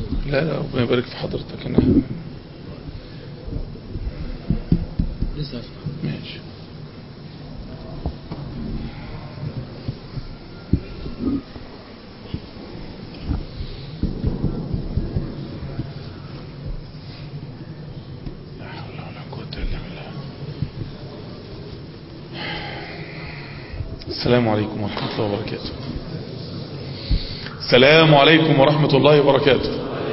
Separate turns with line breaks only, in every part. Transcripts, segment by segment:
لا لا، ربنا يبارك في حضرتك. انا
لسه
ماشي. لا حول ولا قوة الا بالله. السلام عليكم ورحمة الله وبركاته. السلام عليكم ورحمة الله وبركاته.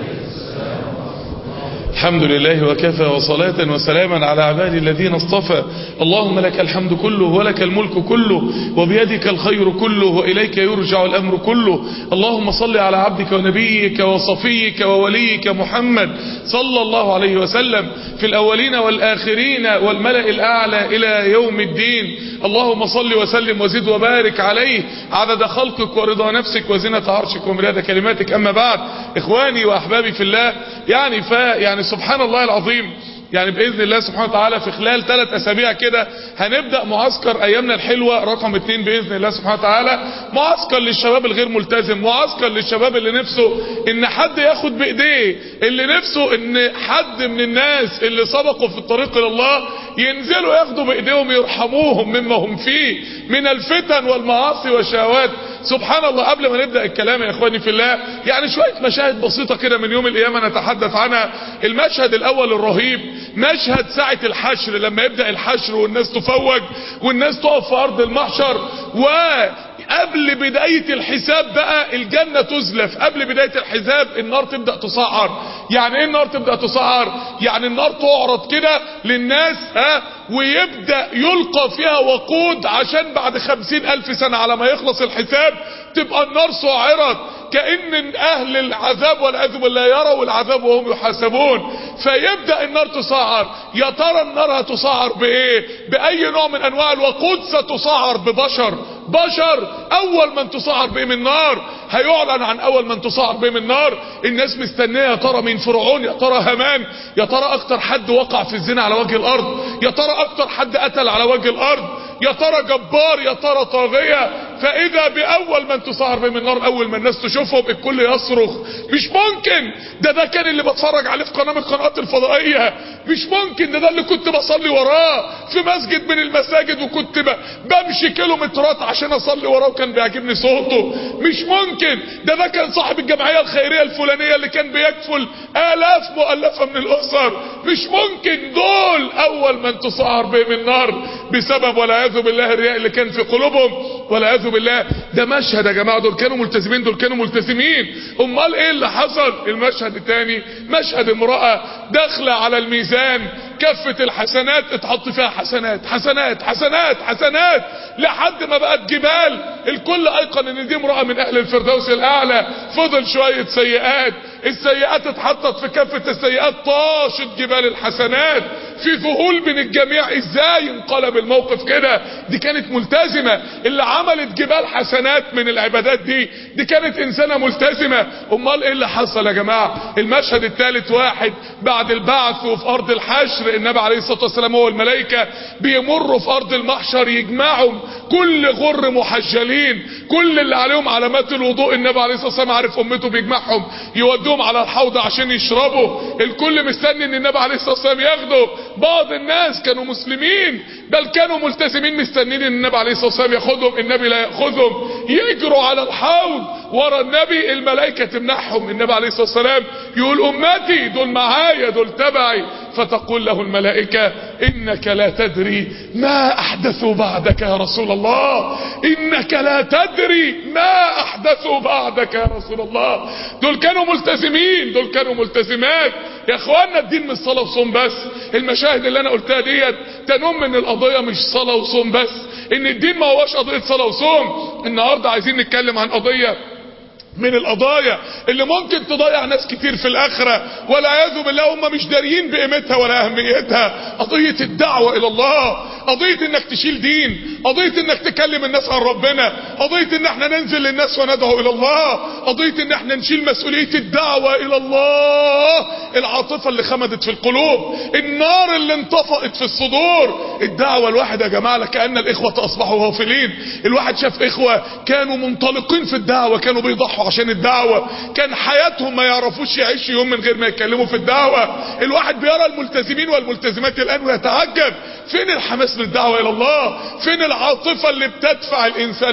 الحمد لله وكفى، وصلاة وسلاما على عبادي الذين اصطفى. اللهم لك الحمد كله ولك الملك كله وبيدك الخير كله وإليك يرجع الأمر كله. اللهم صل على عبدك ونبيك وصفيك ووليك محمد صلى الله عليه وسلم في الأولين والآخرين والملأ الأعلى إلى يوم الدين. اللهم صل وسلم وزد وبارك عليه عدد خلقك ورضا نفسك وزنة عرشك ومداد كلماتك. أما بعد، إخواني وأحبابي في الله، يعني سبحان الله العظيم، يعني بإذن الله سبحانه وتعالى في خلال 3 أسابيع كده هنبدأ معسكر أيامنا الحلوة رقم 2 بإذن الله سبحانه وتعالى. معسكر للشباب الغير ملتزم، معسكر للشباب اللي نفسه إن حد ياخد بإيديه، اللي نفسه إن حد من الناس اللي سبقوا في الطريق إلى الله ينزلوا ياخدوا بإيديهم يرحموهم مما هم فيه من الفتن والمعاصي والشهوات. سبحان الله. قبل ما نبدأ الكلام يا إخواني في الله، يعني شوية مشاهد بسيطة كده من يوم القيامة نتحدث عنها. المشهد الأول الرهيب، مشهد ساعة الحشر، لما يبدأ الحشر والناس تفوج والناس تقف في أرض المحشر، وقبل بداية الحساب بقى الجنة تزلف. قبل بداية الحساب النار تبدأ تصعر. يعني ايه النار تبدأ تصعر؟ يعني النار تعرض كده للناس ويبدأ يلقى فيها وقود، عشان بعد 50,000 سنة على ما يخلص الحساب تبقى النار سعرت، كأن أهل العذاب والعياذ بالله يروا العذاب وهم يحاسبون. فيبدأ النار تسعر. يا ترى النار هتسعر بإيه؟ بأي نوع من أنواع الوقود؟ ستسعر ببشر. بشر أول من تسعر بهم النار. هيعلن عن أول من تسعر بهم النار. الناس مستنية يا ترى مين؟ فرعون؟ يا ترى هامان؟ يا ترى أكتر حد وقع في الزنا على وجه الأرض؟ يا ترى أكتر حد قتل على وجه الأرض؟ يا ترى جبار؟ يا ترى طاغية؟ فإذا بأول من تسعر بهم النار، أول ما الناس تشوفهم الكل يصرخ مش ممكن، ده كان اللي بتفرج عليه في قناة من القنوات الفضائية، مش ممكن، ده اللي كنت بصلي وراه في مسجد من المساجد، وكنت بمشي كيلومترات عشان اصلي وراه وكان بيعجبني صوته، مش ممكن، ده كان صاحب الجمعية الخيرية الفلانية اللي كان بيكفل آلاف مؤلفة من الأسر، مش ممكن. دول أول من تسعر بهم النار بسبب والعياذ بالله الرياء اللي كان في قلوبهم والعياذ بالله. ده مشهد يا جماعة، دول كانوا ملتزمين، دول كانوا ملتزمين. امال ايه اللي حصل؟ المشهد الثاني مشهد امرأة داخلة على الميزان، كفة الحسنات اتحط فيها حسنات حسنات حسنات حسنات لحد ما بقت جبال. الكل ايقن ان دي امرأة من اهل الفردوس الاعلى. فضل شوية سيئات، السيئات اتحطت في كفة السيئات، طاشت جبال الحسنات في ذهول من الجميع. ازاي انقلب الموقف كده؟ دي كانت ملتزمة، اللي عملت جبال حسنات من العبادات دي كانت انسانة ملتزمة. امال ايه اللي حصل يا جماعة؟ المشهد الثالث، واحد بعد البعث وفي ارض الحشر، النبي عليه الصلاة والسلام هو الملائكة بيمروا في ارض المحشر، يجمعهم كل غر محجلين، كل اللي عليهم علامات الوضوء، النبي عليه الصلاة والسلام عارف امته بيجمعهم يودوهم على الحوض عشان يشربوا. الكل مستني ان النبي عليه الصلاة والسلام ياخده. بعض الناس كانوا مسلمين بل كانوا ملتزمين مستنين ان النبي عليه الصلاة والسلام ياخدهم، النبي لا ياخذهم، يجروا على الحوض ورا النبي، الملائكة تمنعهم، النبي عليه الصلاة والسلام يقول امتي دول معايا، دول تبعي، فتقول له الملائكة انك لا تدري ما احدثوا بعدك يا رسول الله، انك لا تدري ما احدثوا بعدك يا رسول الله. دول كانوا ملتزمين، دول كانوا ملتزمات. يا اخوانا الدين مش صلاة وصوم بس. المشاهد اللي انا قلتها ديت تنم ان القضية مش صلاة وصوم بس، ان الدين ما هوش قضية صلاة وصوم. النهاردة عايزين نتكلم عن قضية من القضايا اللي ممكن تضيع ناس كتير في الاخرة والعياذ بالله، هم مش داريين بقيمتها ولا اهميتها. قضية الدعوة الى الله، قضية انك تشيل دين، قضية انك تكلم الناس عن ربنا، قضية ان احنا ننزل للناس وندعو الى الله، قضية ان احنا نشيل مسؤولية الدعوة الى الله. العاطفة اللي خمدت في القلوب، النار اللي انطفأت في الصدور. الدعوة الواحد يا جماعة لكأن الاخوة اصبحوا غافلين. الواحد شاف اخوة كانوا منطلقين في الدعوة، كانوا بيضحوا عشان الدعوة، كان حياتهم ما يعرفوش يعيشوا يوم من غير ما يتكلموا في الدعوة. الواحد بيرى الملتزمين والملتزمات الآن ويتعجب، فين الحماس للدعوة إلى الله؟ فين العاطفة اللي بتدفع الإنسان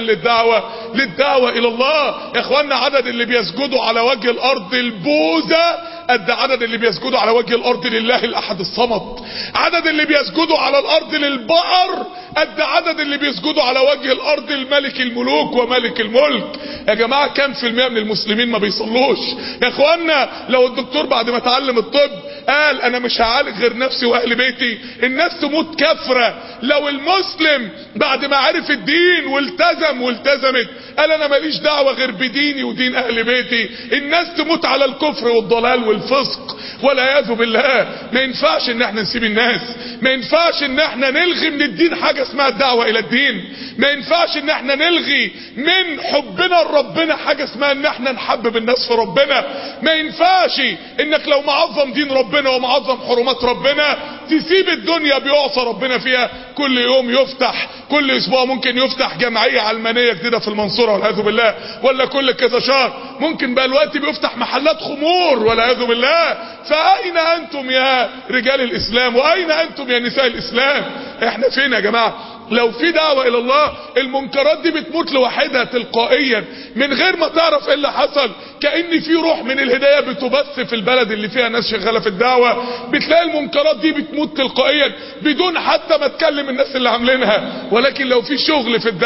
للدعوة إلى الله؟ يا إخوانا، عدد اللي بيسجدوا على وجه الأرض البوذا قد عدد اللي بيسجدوا على وجه الأرض لله الأحد الصمد. عدد اللي بيسجدوا على الأرض للبقر قد عدد اللي بيسجدوا على وجه الأرض الملك الملوك وملك الملك. يا جماعة، كم في المئة من المسلمين ما بيصلوش؟ يا إخوانا، لو الدكتور بعد ما تعلم الطب قال أنا مش هعالج غير نفسي وأهل بيتي، الناس تموت كفرة. لو المسلم بعد ما عرف الدين والتزمت قال أنا ماليش دعوة غير بديني ودين أهل بيتي، الناس تموت على الكفر والضلال والفسق والعياذ بالله. ما ينفعش ان احنا نسيب الناس، ما ينفعش ان احنا نلغي من الدين حاجة اسمها الدعوة الى الدين، ما ينفعش ان احنا نلغي من حبنا لربنا حاجة اسمها ان احنا نحبب الناس في ربنا. ما ينفعش انك لو معظم دين ربنا ومعظم حرمات ربنا تسيب الدنيا بيعصى ربنا فيها. كل يوم يفتح، كل اسبوع ممكن يفتح جمعية علمانية جديدة في المنصورة والعياذ بالله، ولا كل كذا شهر ممكن بقى الوقت بيفتح محلات خمور والعياذ بالله. فأين أنتم يا رجال الإسلام؟ وأين أنتم يا نساء الإسلام؟ احنا فين يا جماعة؟ لو في دعوة الى الله المنكرات دي بتموت لوحدها تلقائيا من غير ما تعرف ايه اللي حصل. كأن في روح من الهداية بتبث في البلد اللي فيها ناس شغالة في الدعوة، بتلاقي المنكرات دي بتموت تلقائيا بدون حتى ما تكلم الناس اللي عاملينها. ولكن لو في شغل في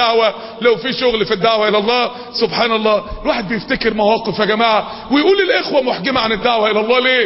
الدعوة الى الله، سبحان الله، الواحد بيفتكر مواقف يا جماعة ويقول الاخوة محجمة عن الدعوة الى الله ليه؟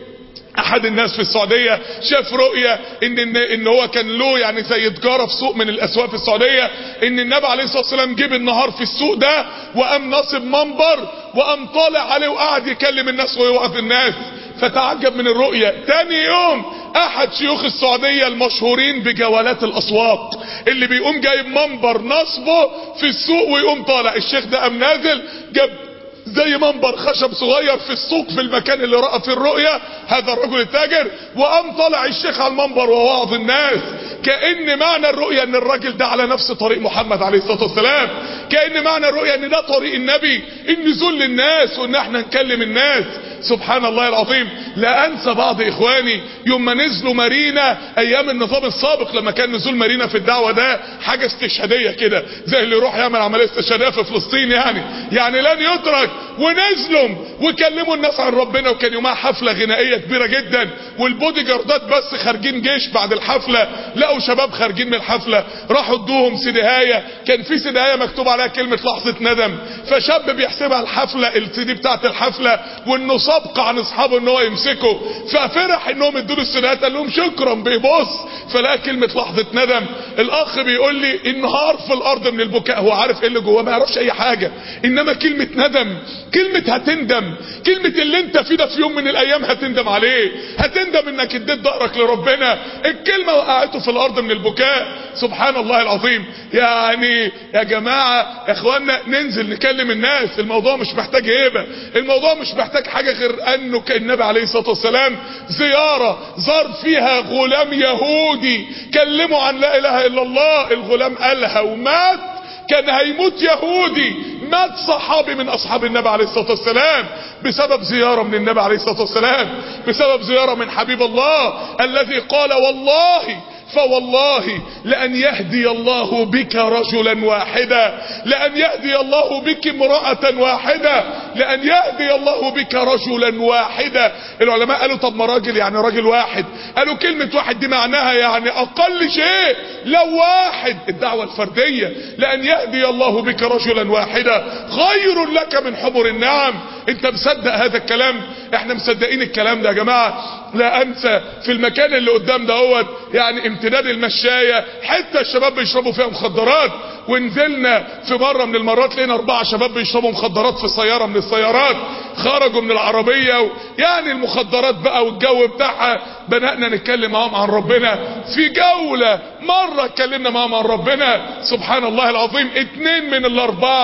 احد الناس في السعودية شاف رؤية ان هو كان له يعني زي تجارة في سوق من الاسواق في السعودية، ان النبي عليه الصلاة والسلام جه النهار في السوق ده وقام نصب منبر وقام طالع عليه وقعد يكلم الناس ويوعظ الناس. فتعجب من الرؤية. تاني يوم احد شيوخ السعودية المشهورين بجولات الاسواق اللي بيقوم جايب منبر نصبه في السوق ويقوم طالع، الشيخ ده قام نازل جاب زي منبر خشب صغير في السوق في المكان اللي رأى في الرؤية هذا الرجل التاجر، وقام طالع الشيخ على المنبر ووعظ الناس. كأن معنى الرؤية ان الراجل ده على نفس طريق محمد عليه الصلاة والسلام، كأن معنى الرؤية ان ده طريق النبي، ان نزول للناس وان احنا نكلم الناس. سبحان الله العظيم. لا انسى بعض اخواني يوم ما نزلوا مارينا ايام النظام السابق، لما كان نزول مارينا في الدعوة ده حاجة استشهادية كده، زي اللي يروح يعمل عملية استشهادية في فلسطين يعني لن يترك. ونزلوا وكلموا الناس عن ربنا، وكان يومها حفلة غنائية كبيرة جدا، والبودي جاردات بس خارجين جيش بعد الحفلة، لقوا شباب خارجين من الحفلة راحوا ادوهم سيديهاية، كان في سيديهاية مكتوب عليها كلمة لحظة ندم. فشاب بيحسبها الحفلة السيدي بتاعت الحفلة وانه سابق عن اصحابه ان هو يمسكه، ففرح انهم ادوا له السيديهات، قال لهم شكرا، بيبص فلقى كلمة لحظة ندم. الاخ بيقول لي انهار في الارض من البكاء، هو عارف ايه اللي جواه، ما يعرفش اي حاجة، انما كلمة ندم، كلمة هتندم، كلمة اللي انت فيه ده في يوم من الايام هتندم عليه، هتندم انك اديت ظهرك لربنا. الكلمة وقعته في الارض من البكاء. سبحان الله العظيم. يعني يا جماعة يا اخوانا ننزل نكلم الناس. الموضوع مش محتاج هيبة، الموضوع مش محتاج حاجة غير انه كان النبي عليه الصلاة والسلام زيارة زار فيها غلام يهودي كلموا عن لا اله الا الله، الغلام قالها ومات، كان هيموت يهودي، مات صحابي من اصحاب النبي عليه الصلاة والسلام بسبب زيارة من النبي عليه الصلاة والسلام، بسبب زيارة من حبيب الله الذي قال والله فوالله لأن يهدي الله بك رجلا واحدا، لأن يهدي الله بك امرأة واحدة، لأن يهدي الله بك رجلا واحدا. العلماء قالوا طب ما راجل يعني راجل واحد، قالوا كلمة واحد دي معناها يعني أقل شيء لو واحد، الدعوة الفردية، لأن يهدي الله بك رجلا واحدا خير لك من حمر النعم. انت مصدق هذا الكلام؟ احنا مصدقين الكلام ده يا جماعة. لا انسى في المكان اللي قدام دهوت يعني امتداد المشاية حتى الشباب بيشربوا فيها مخدرات، ونزلنا في مرة من المرات لقينا 4 شباب بيشربوا مخدرات في سيارة من السيارات، خرجوا من العربية يعني المخدرات بقى والجو بتاعها. بدأنا نتكلم معهم عن ربنا في جولة، مرة اتكلمنا معهم عن ربنا. سبحان الله العظيم. 2 من ال4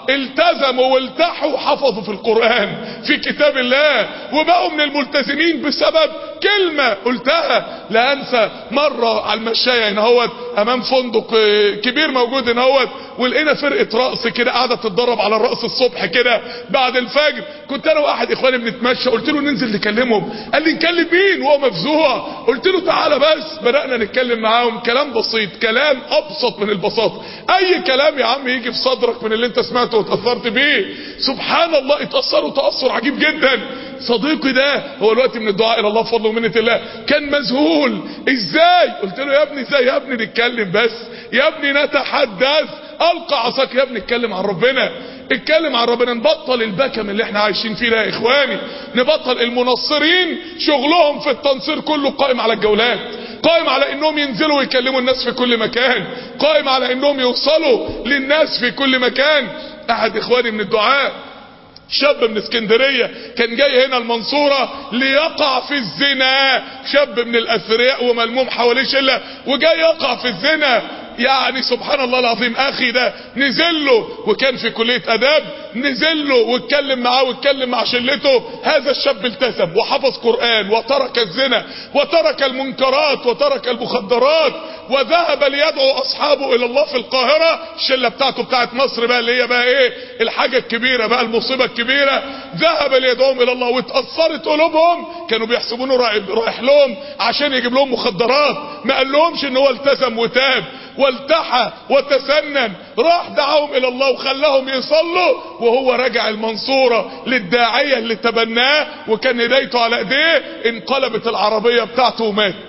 التزموا والتحوا وحفظوا في القرآن في كتاب الله وبقوا من الملتزمين بسبب كلمة قلتها. لا انسى مرة على المشاية هنا امام فندق كبير موجود هنا ولقينا فرقة رقص كده قاعدة تتدرب على الرقص الصبح كده بعد الفجر. كنت انا واحد اخواني بنتمشى قلت له ننزل نكلمهم. قال لي نكلم مين وهو مفزوع؟ قلت له تعالى بس. بدأنا نتكلم معاهم كلام بسيط، كلام ابسط من البساطة. اي كلام يا عم يجي في صدرك من اللي انت سمعته وتأثرت بيه سبحان الله اتأثروا تأثر عجيب جدا. صديقي ده هو الوقت من الدعاء الى الله بفضل ومنة الله كان مذهول. ازاي؟ قلت له يا ابني ازاي يا ابني نتكلم بس يا ابني نتحدث. القى عصاك يا ابني اتكلم عن ربنا، اتكلم عن ربنا. نبطل البكم اللي احنا عايشين فيه ده يا اخواني. نبطل المنصرين شغلهم في التنصير كله قائم على الجولات، قائم على انهم ينزلوا ويكلموا الناس في كل مكان، قائم على انهم يوصلوا للناس في كل مكان. احد اخواني من الدعاء شاب من اسكندرية كان جاي هنا المنصورة ليقع في الزنا. شاب من الاثرياء وملموم حواليه شلة وجاي يقع في الزنا. يعني سبحان الله العظيم اخي ده نزل له وكان في كلية اداب، نزل له واتكلم معاه واتكلم مع شلته. هذا الشاب التزم وحفظ قرآن وترك الزنا وترك المنكرات وترك المخدرات وذهب ليدعو اصحابه الى الله في القاهرة. الشلة بتاعته بتاعت مصر بقى اللي هي بقى ايه الحاجة الكبيرة بقى المصيبة الكبيرة. ذهب ليدعوهم الى الله واتأثرت قلوبهم. كانوا بيحسبونه رايح لهم عشان يجيب لهم مخدرات. ما قال لهمش ان هو التزم وتاب والتحى وتسنن. راح دعاهم الى الله وخلاهم يصلوا وهو راجع المنصورة للداعية اللي تبناه وكان هدايته على ايديه. انقلبت العربية بتاعته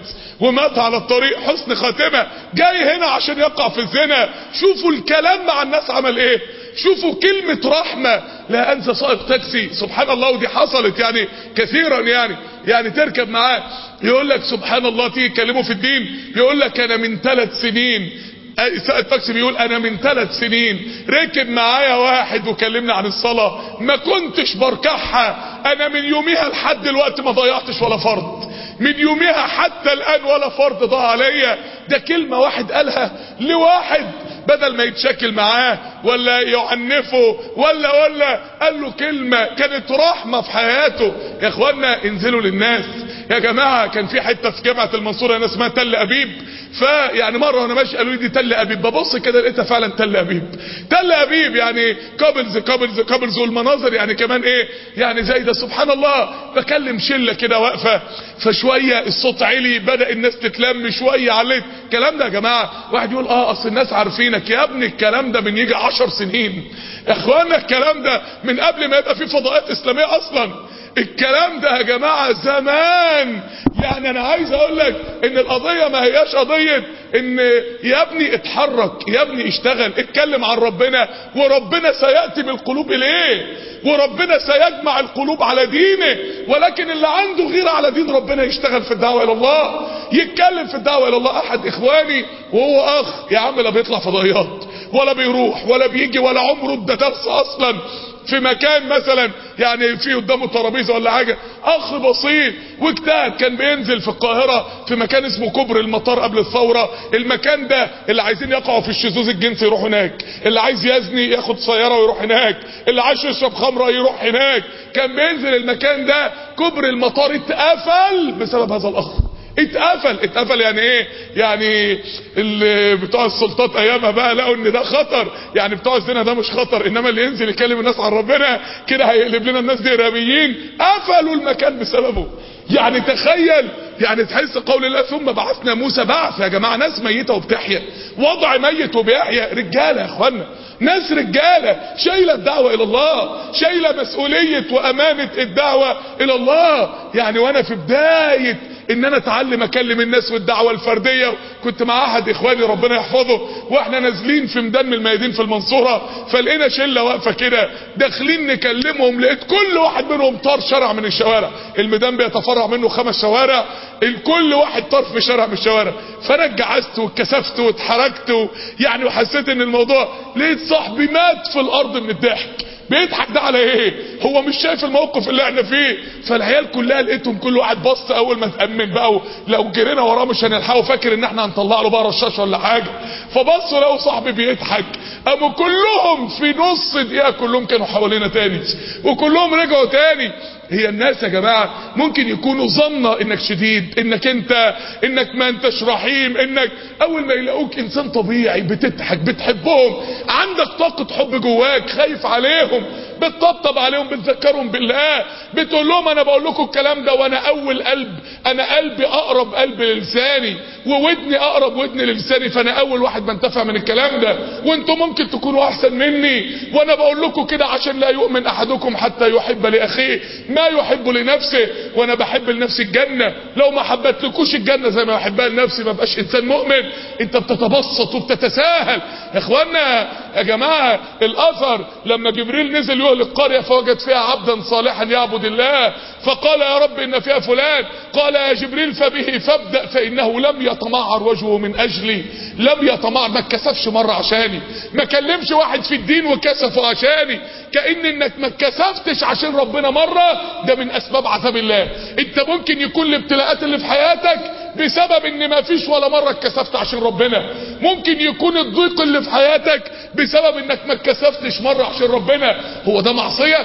ومات على الطريق. حسن خاتمة. جاي هنا عشان يقع في الزنا. شوفوا الكلام مع الناس عمل ايه. شوفوا كلمة رحمة. لا انسى سائق تاكسي سبحان الله ودي حصلت يعني كثيرا يعني تركب معاه يقول لك سبحان الله تيجي تكلمه في الدين يقول لك انا من 3 سنين. سائق التاكسي بيقول انا من 3 سنين ركب معايا واحد وكلمنا عن الصلاة ما كنتش بركعها. انا من يوميها لحد دلوقتي ما ضيعتش ولا فرض. من يوميها حتى الان ولا فرض ضاع عليا. ده كلمة واحد قالها لواحد بدل ما يتشكل معاه ولا يعنفه ولا قال له كلمة كانت رحمة في حياته. يا اخوانا انزلوا للناس يا جماعة. كان في حتة في جامعة المنصورة هنا اسمها تل ابيب. فيعني مرة وانا ماشي قالوا لي دي تل ابيب. ببص كده لقيتها فعلا تل ابيب. تل ابيب يعني كابلز والمناظر يعني كمان ايه يعني زي ده سبحان الله. بكلم شلة كده واقفة فشوية الصوت علي بدأ الناس تتلم شوية عليت. الكلام ده يا جماعة واحد يقول اصل الناس عارفينك. يا ابني الكلام ده من يجي 10 سنين. يا اخوانا الكلام ده من قبل ما يبقى في فضاءات اسلامية اصلا. الكلام ده يا جماعة زمان. يعني انا عايز اقول لك ان القضية ما هياش قضية ان يا ابني اتحرك يا ابني اشتغل اتكلم عن ربنا وربنا سيأتي بالقلوب اليه وربنا سيجمع القلوب على دينه. ولكن اللي عنده غيرة على دين ربنا يشتغل في الدعوة الى الله يتكلم في الدعوة الى الله. احد اخواني وهو اخ يا عم لا بيطلع فضائيات ولا بيروح ولا بيجي ولا عمره ادى درس اصلا في مكان مثلا يعني في قدامه ترابيزه ولا حاجه. اخ بسيط واجتهد كان بينزل في القاهره في مكان اسمه كوبري المطار قبل الثوره. المكان ده اللي عايزين يقعوا في الشذوذ الجنسي يروحوا هناك، اللي عايز يزني ياخد سياره ويروح هناك، اللي عايز يشرب خمره يروح هناك. كان بينزل المكان ده. كوبري المطار اتقفل بسبب هذا الاخ. اتقفل يعني ايه يعني اللي بتوع السلطات ايامها بقى لقوا ان ده خطر. يعني بتوع الزنا ده مش خطر انما اللي ينزل يكلم الناس عن ربنا كده هيقلب لنا الناس دي ارهابيين. قفلوا المكان بسببه. يعني تخيل يعني تحس قول الله ثم بعثنا موسى. بعث يا جماعة ناس ميتة وبتحيا. وضع ميت وبيحيا. رجالة يا اخوانا ناس رجالة شايلة الدعوة الى الله شايلة مسؤولية وامانة الدعوة الى الله. يعني وانا في بداية ان انا اتعلم اكلم الناس والدعوة الفردية كنت مع احد اخواني ربنا يحفظه واحنا نازلين في ميدان من الميادين في المنصورة فلقينا شلة واقفة كده داخلين نكلمهم. لقيت كل واحد منهم طار شارع من الشوارع. الميدان بيتفرع منه 5 شوارع. الكل واحد طار في شارع من الشوارع. فانا اتجعزت واتكسفت واتحركت يعني وحسيت ان الموضوع. لقيت صاحبي مات في الارض من الضحك. بيضحك ده على ايه؟ هو مش شايف الموقف اللي احنا فيه. فالعيال كلها لقيتهم كل واحد بص اول ما تأمن بقى لو جرينا وراه مش هنلحقه. فاكر ان احنا هنطلع له بقى رشاش ولا حاجه. فبصوا لقوا صاحبي بيضحك. قاموا كلهم في نص دقيقة كلهم كانوا حوالينا تاني وكلهم رجعوا تاني. هي الناس يا جماعة ممكن يكونوا ظنة انك شديد، انك ما انتش رحيم، انك اول ما يلاقوك انسان طبيعي بتضحك بتحبهم، عندك طاقة حب جواك، خايف عليهم، بتطبطب عليهم، بتذكرهم بالله، بتقول لهم انا بقول لكم الكلام ده وانا اول قلب، انا قلبي اقرب قلب للساني وودني اقرب ودني للساني، فانا اول واحد بنتفع من الكلام ده، وانتم ممكن تكونوا احسن مني، وانا بقول لكم كده عشان لا يؤمن احدكم حتى يحب لاخيه ما يحب لنفسه، وانا بحب لنفسي الجنة، لو ما حبتلكوش الجنة زي ما بحبها لنفسي ما بقاش انسان مؤمن. انت بتتبسط وبتتساهل يا اخوانا. يا جماعة الاثر لما جبريل نزل يهلك قرية فوجد فيها عبدا صالحا يعبد الله، فقال يا رب ان فيها فلان، قال يا جبريل فبه فابدأ فانه لم يتمعر وجهه من اجلي، لم يتمعر، ما اتكسفش مرة عشاني، ما كلمش واحد في الدين وكسفه عشاني، كأن انك ما اتكسفتش عشان ربنا مرة ده من اسباب عذاب الله. انت ممكن يكون الابتلاءات اللي في حياتك بسبب ان ما فيش ولا مرة اتكسفت عشان ربنا، ممكن يكون الضيق اللي في حياتك بسبب انك ما اتكسفتش مرة عشان ربنا. هو ده معصية؟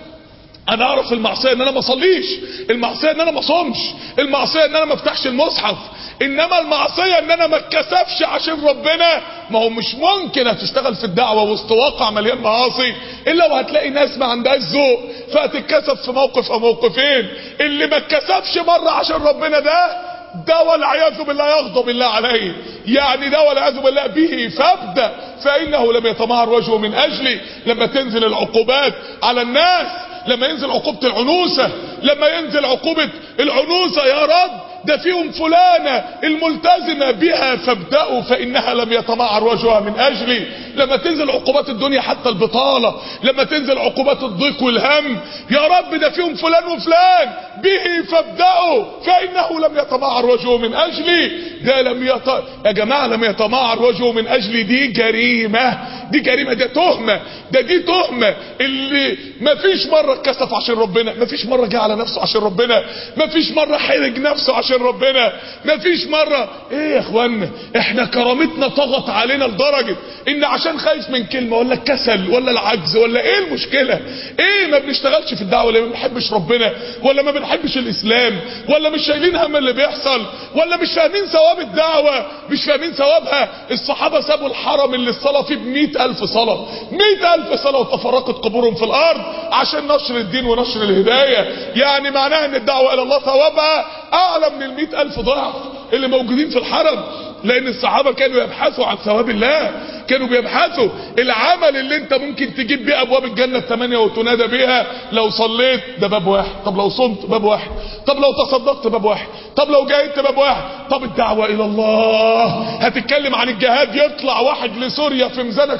انا اعرف المعصية ان انا ما اصليش، المعصية ان انا ما اصومش، المعصية ان انا ما افتحش المصحف، انما المعصية ان انا ما اتكسفش عشان ربنا. ما هو مش ممكن هتشتغل في الدعوة وسط واقع مليان معاصي الا وهتلاقي ناس ما عندهاش ذوق فهتتكسف في موقف او موقفين. اللي ما اتكسفش مرة عشان ربنا ده والعياذ بالله يغضب الله عليه، يعني ده والعياذ بالله به فابدأ فإنه لم يتمعر وجهه من أجلي. لما تنزل العقوبات على الناس، لما ينزل عقوبة العنوسة، لما ينزل عقوبة العنوسة يا رب ده فيهم فلانة الملتزمة بها فابدأوا فإنها لم يتمعر وجهها من أجلي. لما تنزل عقوبات الدنيا حتى البطالة، لما تنزل عقوبات الضيق والهم، يا رب ده فيهم فلان وفلان به فابدأوا فإنه لم يتمعر وجهه من أجلي. ده يا جماعة لم يتمعر وجهه من أجلي، دي جريمة، دي جريمة، ده تهمة، دي تهمة. اللي مفيش مرة اتكسف عشان ربنا، مفيش مرة جه على نفسه عشان ربنا، مفيش مرة حرج نفسه عشان ربنا، مفيش مرة. ايه يا اخوانا احنا كرامتنا طغت علينا لدرجة ان عشان خايف من كلمة ولا الكسل ولا العجز ولا ايه المشكلة، ايه ما بنشتغلش في الدعوة ولا ما بنحبش ربنا ولا ما بنحبش الاسلام ولا مش شايلين هم اللي بيحصل ولا مش فاهمين ثواب الدعوة، مش فاهمين ثوابها. الصحابة سابوا الحرم اللي الصلاة فيه ب100,000 صلاة، 100,000 صلاة وتفرقت قبورهم في الارض عشان نشر الدين ونشر الهداية. يعني معناها ان الدعوة الى الله ثوابها اعلى من 100,000 ضعف اللي موجودين في الحرم، لان الصحابة كانوا يبحثوا عن ثواب الله، كانوا بيبحثوا العمل اللي انت ممكن تجيب بيه ابواب الجنة 8 وتنادى بيها. لو صليت ده باب واحد، طب لو صمت باب واحد، طب لو تصدقت باب واحد، طب لو جاهدت باب واحد. طب الدعوة الى الله هتتكلم عن الجهاد، يطلع واحد لسوريا في ميزانك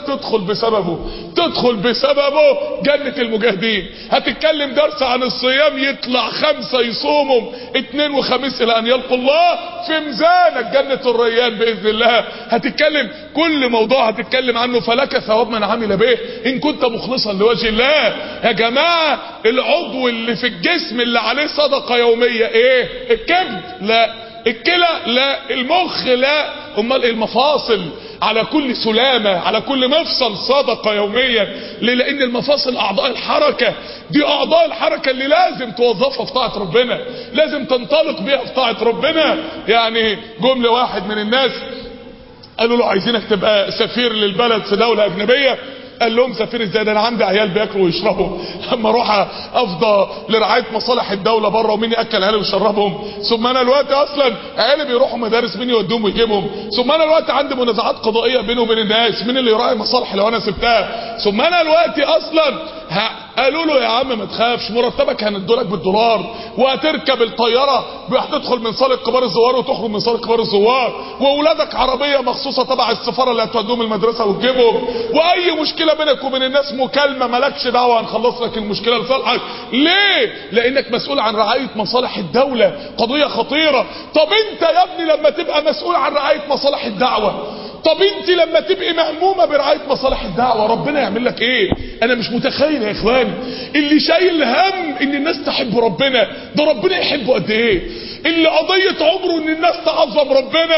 تدخل بسببه جنة المجاهدين. هتتكلم درس عن الصيام يطلع 5 يصوموا 2 وخميس الى ان يلقوا الله في ميزانك جنة الريان باذن الله. هتتكلم كل موضوع هتتكلم عنه فلك ثواب من عمل به ان كنت مخلصا لوجه الله. يا جماعة العضو اللي في الجسم اللي عليه صدقة يومية ايه؟ الكبد لا، الكلى لا، المخ لا، امال المفاصل على كل سلامة على كل مفصل صدقة يوميا. ليه؟ لان المفاصل اعضاء الحركة، دي اعضاء الحركة اللي لازم توظفها في طاعة ربنا، لازم تنطلق بيها في طاعة ربنا. يعني جملة واحد من الناس قالوا له عايزينك تبقى سفير للبلد في دولة اجنبية. قال لهم سفير ازاي؟ ده انا عندي عيال بياكلوا ويشربوا، اما اروح افضى لرعايه مصالح الدوله بره ومين ياكل عيالي ويشربهم؟ ثم انا الوقت اصلا عيالي بيروحوا مدارس مين يوديهم ويجيبهم؟ ثم انا الوقت عندي منازعات قضائيه بيني وبين الناس، مين اللي يراعي مصالحي لو انا سبتها؟ ثم انا الوقت اصلا قالوا له يا عم ما تخافش، مرتبك هندولك بالدولار وهتركب الطياره هتدخل من صاله كبار الزوار وتخرج من صاله كبار الزوار، واولادك عربيه مخصوصه تبع السفاره اللي هتوديهم المدرسه وتجيبهم، واي مشكله بينك وبين الناس مكالمه مالكش دعوه هنخلص لك المشكله لصالحك. ليه؟ لانك مسؤول عن رعايه مصالح الدوله، قضيه خطيره. طب انت يا ابني لما تبقى مسؤول عن رعايه مصالح الدعوه، طب انت لما تبقي مهمومة برعاية مصالح الدعوة ربنا يعمل لك ايه؟ انا مش متخيل يا اخواني اللي شايل هم ان الناس تحب ربنا، ده ربنا يحبه قد ايه؟ اللي قضية عمره ان الناس تعظم ربنا،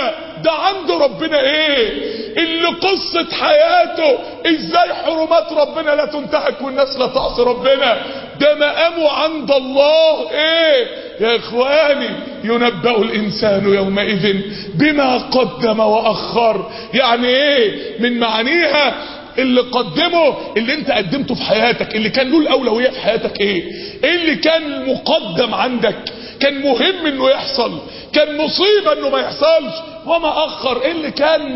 ده عنده ربنا ايه، اللي قصة حياته ازاي حرمات ربنا لا تنتهك والناس لا تعصي ربنا، ده مقامه عند الله ايه يا اخواني. ينبأ الانسان يومئذ بما قدم واخر. يعني ايه من معانيها؟ اللي قدمه، اللي انت قدمته في حياتك، اللي كان له الاولوية في حياتك ايه اللي كان مقدم عندك، كان مهم انه يحصل، كان مصيبة انه ما يحصلش. وما اخر، ايه اللي كان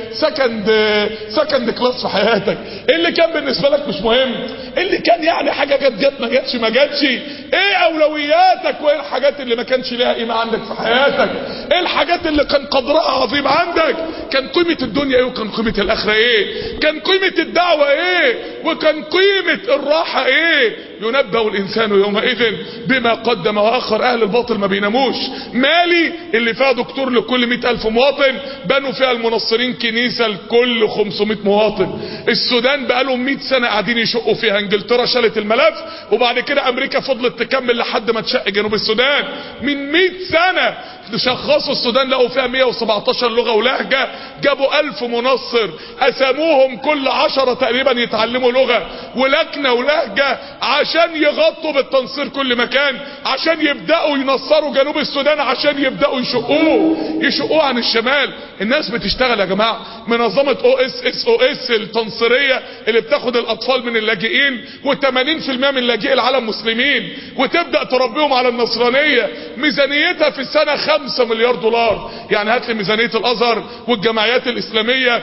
سكند كلاس في حياتك، ايه اللي كان بالنسبة لك مش مهم، ايه اللي كان يعني حاجة جت ما جاتش، ايه اولوياتك، وايه الحاجات اللي ما كانش ليها قيمة عندك في حياتك، ايه الحاجات اللي كان قدرها عظيم عندك، كان قيمة الدنيا ايه وكان قيمة الاخرة ايه، كان قيمة الدعوة ايه وكان قيمة الراحة ايه. ينبأ الانسان يومئذ بما قدم واخر. اهل الباطل ما بيناموش. مالي اللي فيها دكتور لكل 100,000 مواطن، بنوا فيها المنصرين كنيسة لكل 500 مواطن. السودان بقالهم 100 سنة قاعدين يشقوا فيها. انجلترا شالت الملف، وبعد كده امريكا فضلت تكمل لحد ما تشق جنوب السودان. من 100 سنة شخصوا السودان لقوا فيها 117 لغة ولهجة، جابوا 1000 منصر اساموهم كل 10 تقريبا يتعلموا لغة ولكنة ولهجة عشان يغطوا بالتنصير كل مكان، عشان يبدأوا ينصروا جنوب السودان، عشان يبدأوا يشقوه عن الشمال. الناس بتشتغل يا جماعة. منظمة OSS التنصيرية اللي بتاخد الاطفال من اللاجئين، و80% من لاجئي العالم مسلمين، وتبدأ تربيهم على النصرانية. ميزانيتها في السنة 5 مليار دولار. يعني هات لي ميزانية الازهر والجمعيات الاسلامية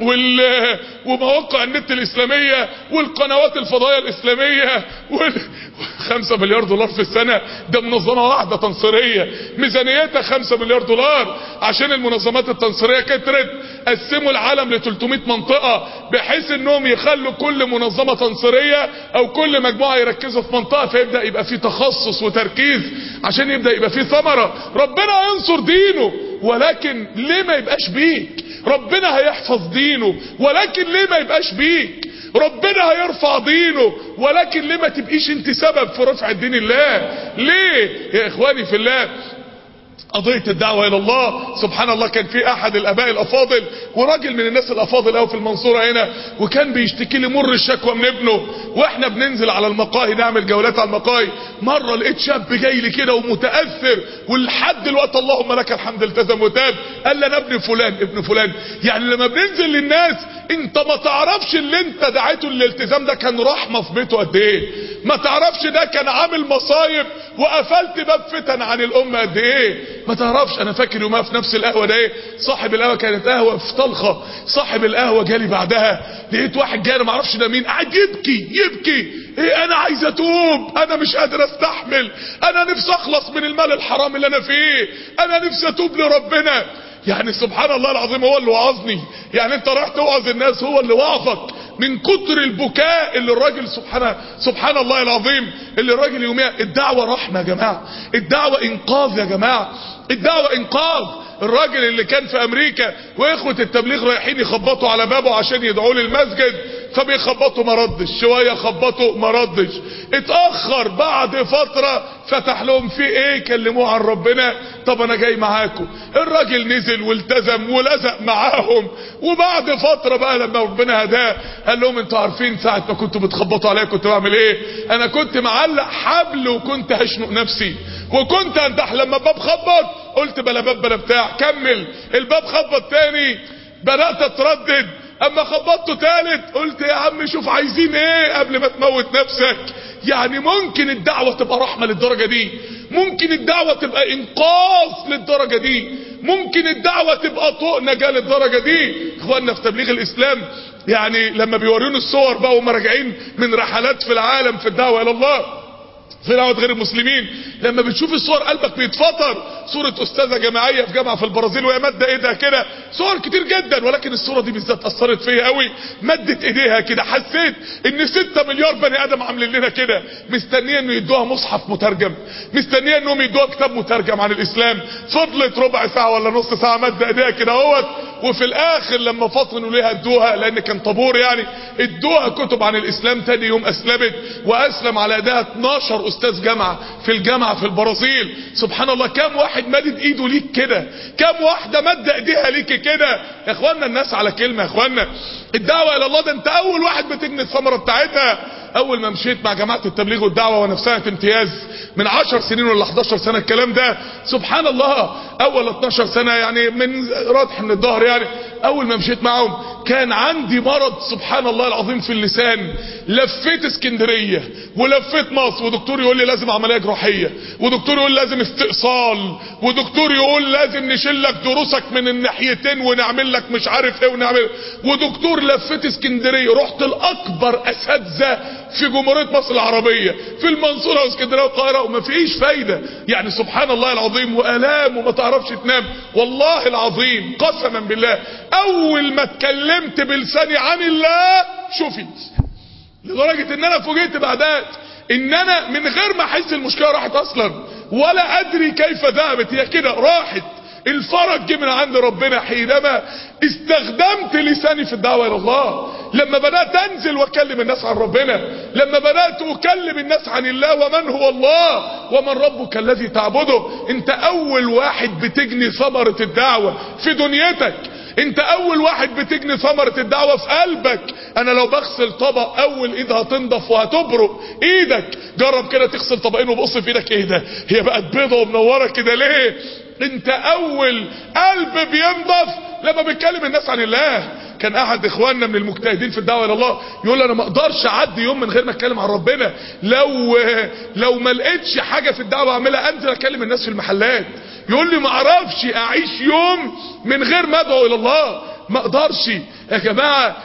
ومواقع النت الاسلامية والقنوات الفضائية الاسلامية 5 مليار دولار في السنة. ده منظمة واحدة تنصيرية ميزانيتها 5 مليار دولار. عشان المنظمات التنصيرية كترت، قسموا العالم ل 300 منطقة، بحيث انهم يخلوا كل منظمة تنصيرية او كل مجموعة يركزوا في منطقة، فيبدأ يبقى في تخصص وتركيز، عشان يبدأ يبقى في ثمرة. ربنا ينصر دينه، ولكن ليه ما يبقاش بيك؟ ربنا هيحفظ دينه، ولكن ليه ما يبقاش بيك؟ ربنا هيرفع دينه، ولكن ليه ما تبقيش انت سبب في رفع دين الله؟ ليه يا اخواني في الله؟ قضية الدعوة الى الله. سبحان الله، كان في احد الاباء الافاضل، وراجل من الناس الافاضل قوي في المنصورة هنا، وكان بيشتكي لي مر الشكوى من ابنه. واحنا بننزل على المقاهي نعمل جولات على المقاهي، مرة لقيت شاب جاي لي كده ومتأثر، ولحد دلوقتي اللهم لك الحمد التزم وتاب. قال لي انا ابن فلان. يعني لما بننزل للناس، انت ما تعرفش اللي انت دعيته للالتزام ده كان رحمة في بيته قد ايه، ما تعرفش ده كان عامل مصايب وقفلت باب فتن عن الامة قد ايه، ما تعرفش. انا فاكر يومها في نفس القهوة ده ايه، صاحب القهوة كانت قهوة في طلخة، صاحب القهوة جالي بعدها، لقيت واحد جاي ما اعرفش ده مين، قاعد يبكي ايه، انا عايز اتوب، انا مش قادر استحمل، انا نفسي اخلص من المال الحرام اللي انا فيه، انا نفسي اتوب لربنا. يعني سبحان الله العظيم، هو اللي وعظني. يعني انت رايح توعظ الناس، هو اللي وعظك من كتر البكاء اللي الراجل سبحان الله العظيم اللي الراجل يوميها. الدعوة رحمة يا جماعة، الدعوة انقاذ يا جماعة، الدعوة انقاذ. الراجل اللي كان في امريكا واخوة التبليغ رايحين يخبطوا على بابه عشان يدعوا له المسجد، فبيخبطوا ما ردش، شوية خبطوا ما ردش، اتأخر، بعد فترة فتح لهم في ايه، كلموه عن ربنا، طب انا جاي معاكم. الراجل نزل والتزم ولزق معاهم، وبعد فترة بقى لما ربنا هداه قال لهم انتوا عارفين ساعة ما كنتوا بتخبطوا عليا كنت بعمل ايه؟ انا كنت معلق حبل وكنت هشنق نفسي، وكنت اندح لما الباب خبط قلت بلا باب بلا بتاع، كمل. الباب خبط تاني بدأت اتردد، اما خبطته تالت قلت يا عم شوف عايزين ايه قبل ما تموت نفسك. يعني ممكن الدعوة تبقى رحمة للدرجة دي، ممكن الدعوة تبقى انقاذ للدرجة دي، ممكن الدعوة تبقى طوق نجاة للدرجة دي. اخواننا في تبليغ الاسلام يعني لما بيوريون الصور بقى وهم راجعين من رحلات في العالم في الدعوة الى الله في دعوة غير المسلمين، لما بتشوف الصور قلبك بيتفطر. صورة استاذة جامعية في جامعة في البرازيل وهي مادة ايدها كده، صور كتير جدا، ولكن الصورة دي بالذات اثرت فيا قوي. مدت ايديها كده، حسيت ان 6 مليار بني ادم عاملين لنا كده، مستنيه انه يدوها مصحف مترجم، مستنيه انهم يدوها كتاب مترجم عن الاسلام. فضلت ربع ساعة ولا نص ساعة مادة ايديها كده اهوت، وفي الاخر لما فطنوا ليها ادوها، لان كان طابور يعني، ادوها كتب عن الاسلام. تاني يوم اسلمت، واسلم على ايديها 12 استاذ جامعة في البرازيل. سبحان الله، كام واحد مدد ايده ليك كده، كام واحدة مد ايديها ليك كده. يا اخوانا الناس على كلمة، يا اخوانا الدعوة الى الله ده انت اول واحد بتجني الثمرة بتاعتها. اول ما مشيت مع جماعة التبليغ والدعوة وانا في سنة امتياز من 10 سنين ولا 11 سنة الكلام ده، سبحان الله، اول 12 سنة يعني من راضح من الظهر يعني، اول ما مشيت معهم كان عندي مرض سبحان الله العظيم في اللسان. لفيت اسكندرية ولفيت مصر، ودكتور يقول لي لازم عملية جراحية، ودكتور يقول لازم استئصال، ودكتور يقول لازم نشيل لك دروسك من الناحيتين ونعمل لك مش عارف ايه ونعمل، ودكتور لفيت اسكندرية، رحت الاكبر اساتذة في جمهورية مصر العربية في المنصورة واسكندرية والقاهرة، وما فيش فايدة يعني. سبحان الله العظيم، والام وما تعرفش تنام. والله العظيم قسما بالله اول ما اتكلمت بلساني عن الله شفت، لدرجة ان انا فوجئت بعدها ان انا من غير ما احس المشكلة راحت اصلا، ولا ادري كيف ذهبت، هي كده راحت. الفرج جه من عند ربنا حينما استخدمت لساني في الدعوة الى الله، لما بدأت انزل واكلم الناس عن ربنا، لما بدأت اكلم الناس عن الله ومن هو الله ومن ربك الذي تعبده. انت اول واحد بتجني ثمرة الدعوة في دنيتك، انت اول واحد بتجني ثمرة الدعوة في قلبك. انا لو بغسل طبق اول ايد هتنضف وهتبرق ايدك. جرب كده تغسل طبقين وبص في ايدك، ايه ده، هي بقت بيضة ومنورة كده ليه؟ انت اول قلب بينضف لما بيتكلم الناس عن الله. كان احد اخواننا من المجتهدين في الدعوه الى الله يقول انا ما اقدرش اعدي يوم من غير ما اتكلم عن ربنا. لو ما لقيتش حاجه في الدعوه اعملها انزل اكلم الناس في المحلات. يقول لي ما اعرفش اعيش يوم من غير ما ادعو الى الله، ما اقدرش. يا جماعه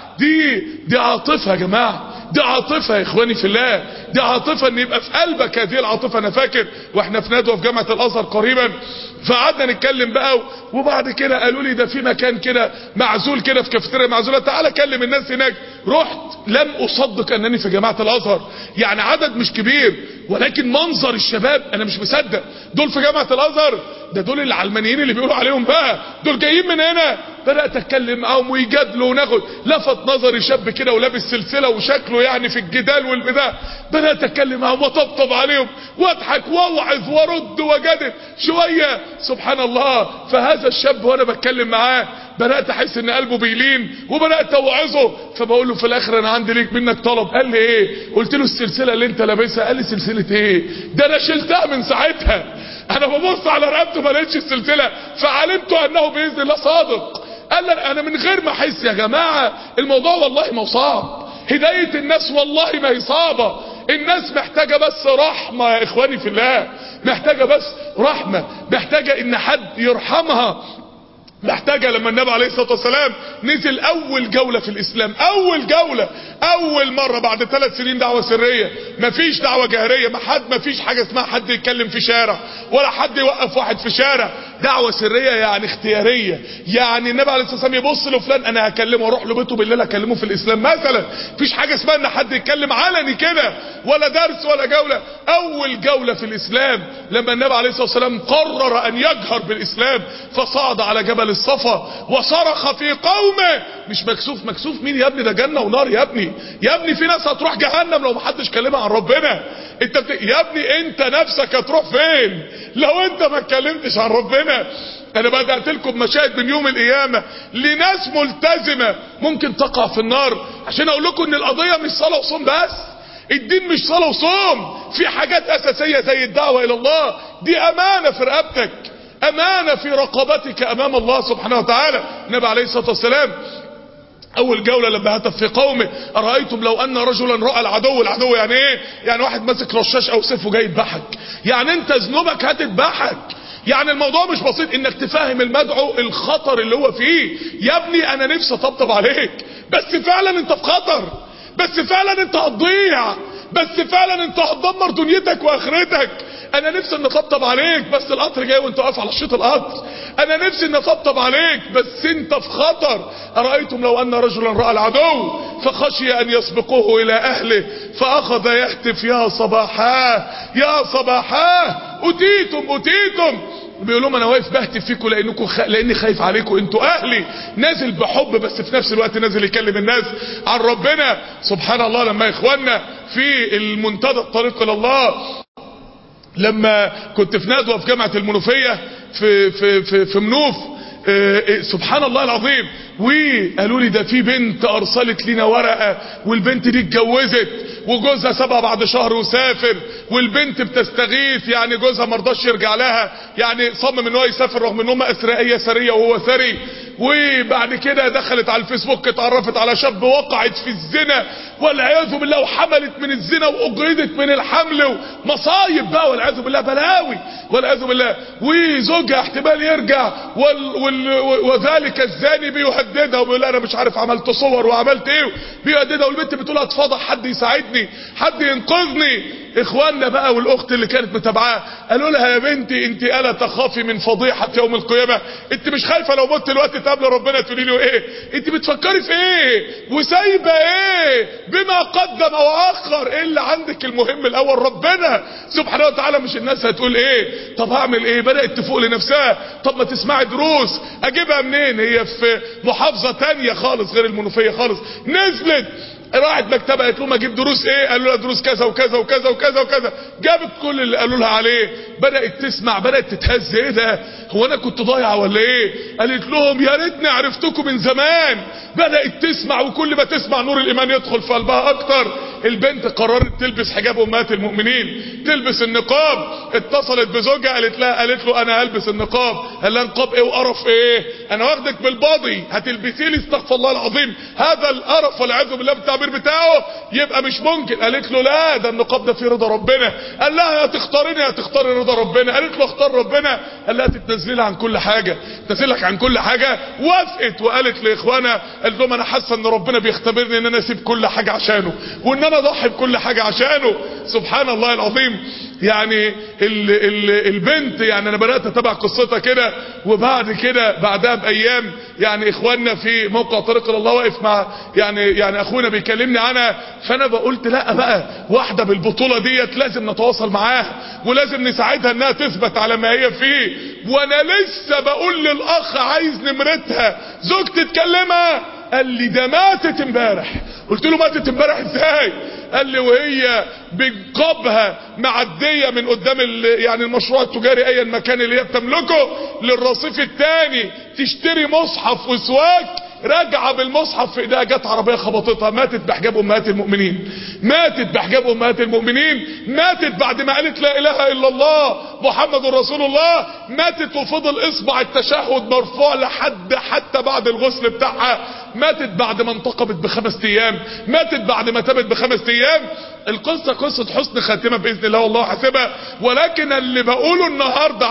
دي عاطفه، يا جماعه دي عاطفه يا اخواني في الله، دي عاطفه ان يبقى في قلبك هذه العاطفه. انا فاكر واحنا في ندوه في جامعه الازهر قريبا، فقعدنا نتكلم بقى، وبعد كده قالوا لي ده في مكان كده معزول كده في كافيتيريا معزوله، تعالى كلم الناس هناك. رحت لم اصدق انني في جامعه الازهر، يعني عدد مش كبير ولكن منظر الشباب انا مش مصدق، دول في جامعه الازهر، ده دول العلمانيين اللي بيقولوا عليهم بقى، دول جايين من هنا. بدات اتكلم معاهم ويجادلوا وناخد. لفت نظري شاب كده ولابس سلسله وشكله يعني في الجدال والبداع، بدات اتكلم معاهم وطبطب عليهم واضحك واوعظ وارد وجادل شويه. سبحان الله، فهذا الشاب وانا بتكلم معاه بدات احس ان قلبه بيلين، وبدات اوعظه. فبقول له في الاخر انا عندي ليك منك طلب. قال لي ايه؟ قلت له السلسله اللي انت لابسها. قال لي سلسله ايه؟ ده انا شلتها من ساعتها، انا ببص على رقبته ما لقيتش السلسله، فعلمت انه باذن الله صادق. قال لي انا من غير ما احس. يا جماعه الموضوع والله ما صعب، هدايه الناس والله ما هي صعبه. الناس محتاجه بس رحمه يا اخواني في الله، محتاجه بس رحمه، محتاجه ان حد يرحمها، محتاجة. لما النبي عليه الصلاة والسلام نزل اول جولة في الاسلام، اول جولة، اول مرة بعد 3 سنين دعوة سرية، مفيش دعوة جهرية، مفيش حاجة اسمها حد يتكلم في شارع ولا حد يوقف واحد في شارع. دعوة سرية يعني اختيارية، يعني النبي عليه الصلاة والسلام يبص لفلان انا هكلمه، اروح له بيته بالليل اكلمه في الاسلام مثلا. مفيش حاجة اسمها ان حد يتكلم علني كده، ولا درس ولا جولة. اول جولة في الاسلام لما النبي عليه الصلاة والسلام قرر ان يجهر بالاسلام، فصعد على جبل الصفا وصرخ في قومه. مش مكسوف، مكسوف مين يا ابني؟ ده جنة ونار يا ابني، يا ابني في ناس هتروح جهنم لو محدش كلمها عن ربنا. يا ابني انت نفسك هتروح فين لو انت ما اتكلمتش عن ربنا؟ انا بدأت لكم مشاهد من يوم القيامة لناس ملتزمة ممكن تقع في النار، عشان اقول لكم ان القضية مش صلاة وصوم بس، الدين مش صلاة وصوم، في حاجات اساسية زي الدعوة الى الله، دي امانة في رقبتك، امانة في رقبتك امام الله سبحانه وتعالى. النبي عليه الصلاة والسلام اول جولة لما هتف في قومه ارايتم لو ان رجلا راى العدو. العدو يعني ايه؟ يعني واحد ماسك رشاش او سيف وجاي يذبحك، يعني انت ذنوبك هتذبحك. يعني الموضوع مش بسيط انك تفهم المدعو الخطر اللي هو فيه. يا ابني انا نفسي اطبطب عليك، بس فعلا انت في خطر، بس فعلا انت هتضيع، بس فعلا انت هتدمر دنيتك واخرتك. انا نفسي ان اطبطب عليك بس القطر جاي وانت واقف على شريط القطر، انا نفسي ان اطبطب عليك بس انت في خطر. ارايتم لو ان رجلا راى العدو فخشي ان يسبقوه الى اهله فاخذ يهتف يا صباحاه يا صباحاه اتيتم اتيتم. بيقول لهم انا واقف بهتف فيكم لاني خايف عليكم، انتوا اهلي. نازل بحب بس في نفس الوقت نازل يكلم الناس عن ربنا. سبحان الله. لما اخواننا في المنتدى الطريق الى الله، لما كنت في ندوه في جامعه المنوفيه في منوف، سبحان الله العظيم، وقالوا لي ده في بنت ارسلت لنا ورقه، والبنت دي اتجوزت وجوزها سابها بعد شهر وسافر، والبنت بتستغيث، يعني جوزها مرضاش يرجع لها، يعني صمم ان هو يسافر رغم ان هم اسرائيه سريه وهو ثري. وبعد كده دخلت على الفيسبوك، اتعرفت على شاب، وقعت في الزنا والعياذ بالله، وحملت من الزنا واجهدت من الحمل، ومصايب بقى والعياذ بالله، بلاوي والعياذ بالله. وزوجها احتمال يرجع، وذلك الزاني بيهددها وبيقول انا مش عارف عملت صور وعملت ايه، بيهددها، والبنت بتقول اتفضح، حد يساعدني، حد ينقذني. اخواننا بقى والاخت اللي كانت متابعاه قالوا لها يا بنتي انت الا تخافي من فضيحه يوم القيامه؟ انت مش خايفه لو مت دلوقتي تقابل ربنا تقولي له ايه؟ انت بتفكري في ايه وسايبه ايه بما قدم واخر؟ ايه اللي عندك المهم الاول؟ ربنا سبحانه وتعالى، مش الناس هتقول ايه. طب هعمل ايه؟ بدات تفوق لنفسها. طب ما تسمعي دروس، اجيبها منين؟ هي في محافظه تانية خالص غير المنوفيه خالص. نزلت راحت مكتبه، قالت لهم اجيب دروس ايه؟ قالوا لها دروس كذا وكذا وكذا وكذا وكذا. جابت كل اللي قالوا لها عليه، بدات تسمع، بدات تتهز. ايه ده؟ هو انا كنت ضايعه ولا ايه؟ قالت لهم يا ريتني عرفتكم من زمان. بدات تسمع، وكل ما تسمع نور الايمان يدخل في قلبها اكتر. البنت قررت تلبس حجاب امهات المؤمنين، تلبس النقاب. اتصلت بزوجها، قالت له انا هلبس النقاب. قال لها نقاب ايه وقرف ايه؟ انا واخدك بالباضي هتلبسي لي، استغفر الله العظيم، هذا القرف والعياذ بالله بالتعبير بتاعه، يبقى مش ممكن. قالت له لا، ده النقاب ده فيه رضا ربنا. قال لها يا تختاريني يا تختاري رضا ربنا. قالت له اختار ربنا. قال لها تتنزلي عن كل حاجه، تنزلك عن كل حاجه. وافقت وقالت لاخوانها، قالت لهم انا حاسه ان ربنا بيختبرني ان انا اسيب كل حاجه عشانه، وان انا اضحي بكل حاجه عشانه. سبحان الله العظيم. يعني البنت، يعني انا بدات اتابع قصتها كده، وبعد كده بعدها بايام يعني اخواننا في موقع طريق الى الله واقف مع يعني اخونا بيكلمني عنها، فانا قلت لا بقى، واحده بالبطوله ديت لازم نتواصل معاها، ولازم نساعدها انها تثبت على ما هي فيه. وانا لسه بقول للاخ عايز نمرتها، زوجتي تكلمها. قال لي ده ماتت امبارح. قلت له ماتت امبارح ازاي؟ قال لي وهي بنقابها معديه من قدام يعني المشروع التجاري ايا مكان اللي هي بتملكه للرصيف الثاني تشتري مصحف وسواك، راجعه بالمصحف في ايديها، جت عربيه خبطتها، ماتت بحجاب امهات المؤمنين. ماتت بحجاب امهات المؤمنين. ماتت بعد ما قالت لا اله الا الله محمد رسول الله. ماتت وفضل اصبع التشهد مرفوع لحد حتى بعد الغسل بتاعها. ماتت بعد ما انتقبت ب5 ايام. ماتت بعد ما تابت ب5 ايام. القصة قصة حسن خاتمة بإذن الله والله حاسبها. ولكن اللي بقوله النهاردة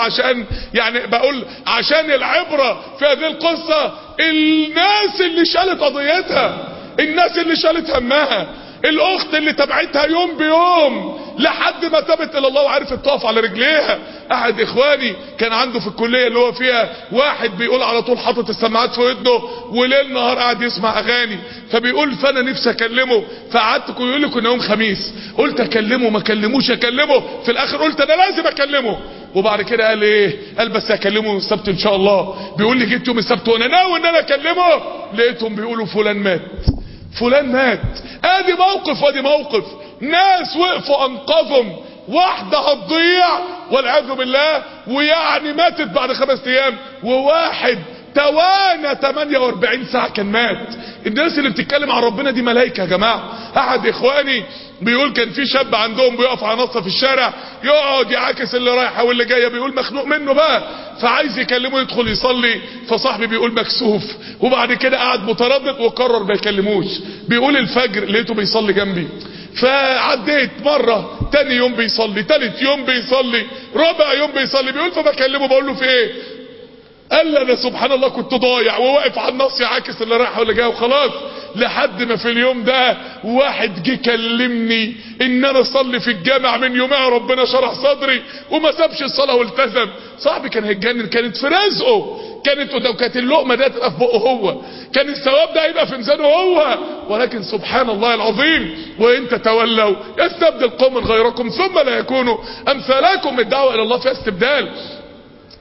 عشان العبرة في هذه القصة، الناس اللي شالت قضيتها، الناس اللي شالت همها، الاخت اللي تبعتها يوم بيوم لحد ما تابت الى الله وعرفت تقف على رجليها. احد اخواني كان عنده في الكلية اللي هو فيها واحد بيقول على طول حاطط السماعات في ودنه وليل نهار قاعد يسمع اغاني، فبيقول فانا نفسي اكلمه، فقعدت يقول لي كنا يوم خميس، قلت اكلمه ما اكلموش اكلمه، في الاخر قلت انا لازم اكلمه. وبعد كده قال ايه؟ قال بس اكلمه يوم السبت ان شاء الله. بيقول لي جيت يوم السبت وانا ناوي ان انا اكلمه، لقيتهم بيقولوا فلان مات، فلان مات. ادي موقف وادي موقف، ناس وقفوا انقذهم واحدة هتضيع والعياذ بالله، ويعني ماتت بعد 5 ايام، وواحد توانى 48 ساعة كان مات. الناس اللي بتتكلم عن ربنا دي ملايكة يا جماعة. احد اخواني بيقول كان في شاب عندهم بيقف على نص في الشارع يقعد يعاكس اللي رايحه واللي جايه، بيقول مخنوق منه بقى فعايز يكلمه يدخل يصلي، فصاحبي بيقول مكسوف، وبعد كده قعد متردد وقرر ما يكلموش. بيقول الفجر لقيته بيصلي جنبي، فعديت مرة، تاني يوم بيصلي، تالت يوم بيصلي، رابع يوم بيصلي. بيقول فبكلمه بقول له في ايه؟ قال لي انا سبحان الله كنت ضايع وواقف على النص يعاكس اللي رايح واللي جاي وخلاص، لحد ما في اليوم ده واحد جه كلمني ان انا اصلي في الجامع من يومها ربنا شرح صدري وما سابش الصلاه والتزم. صاحبي كان هيتجنن، كانت في رزقه، كانت اللقمه دي هتبقى في بقه هو، كان الثواب ده هيبقى في ميزانه هو، ولكن سبحان الله العظيم وان تتولوا يستبدل قوما غيركم ثم لا يكونوا امثالكم. الدعوه الى الله فيها استبدال.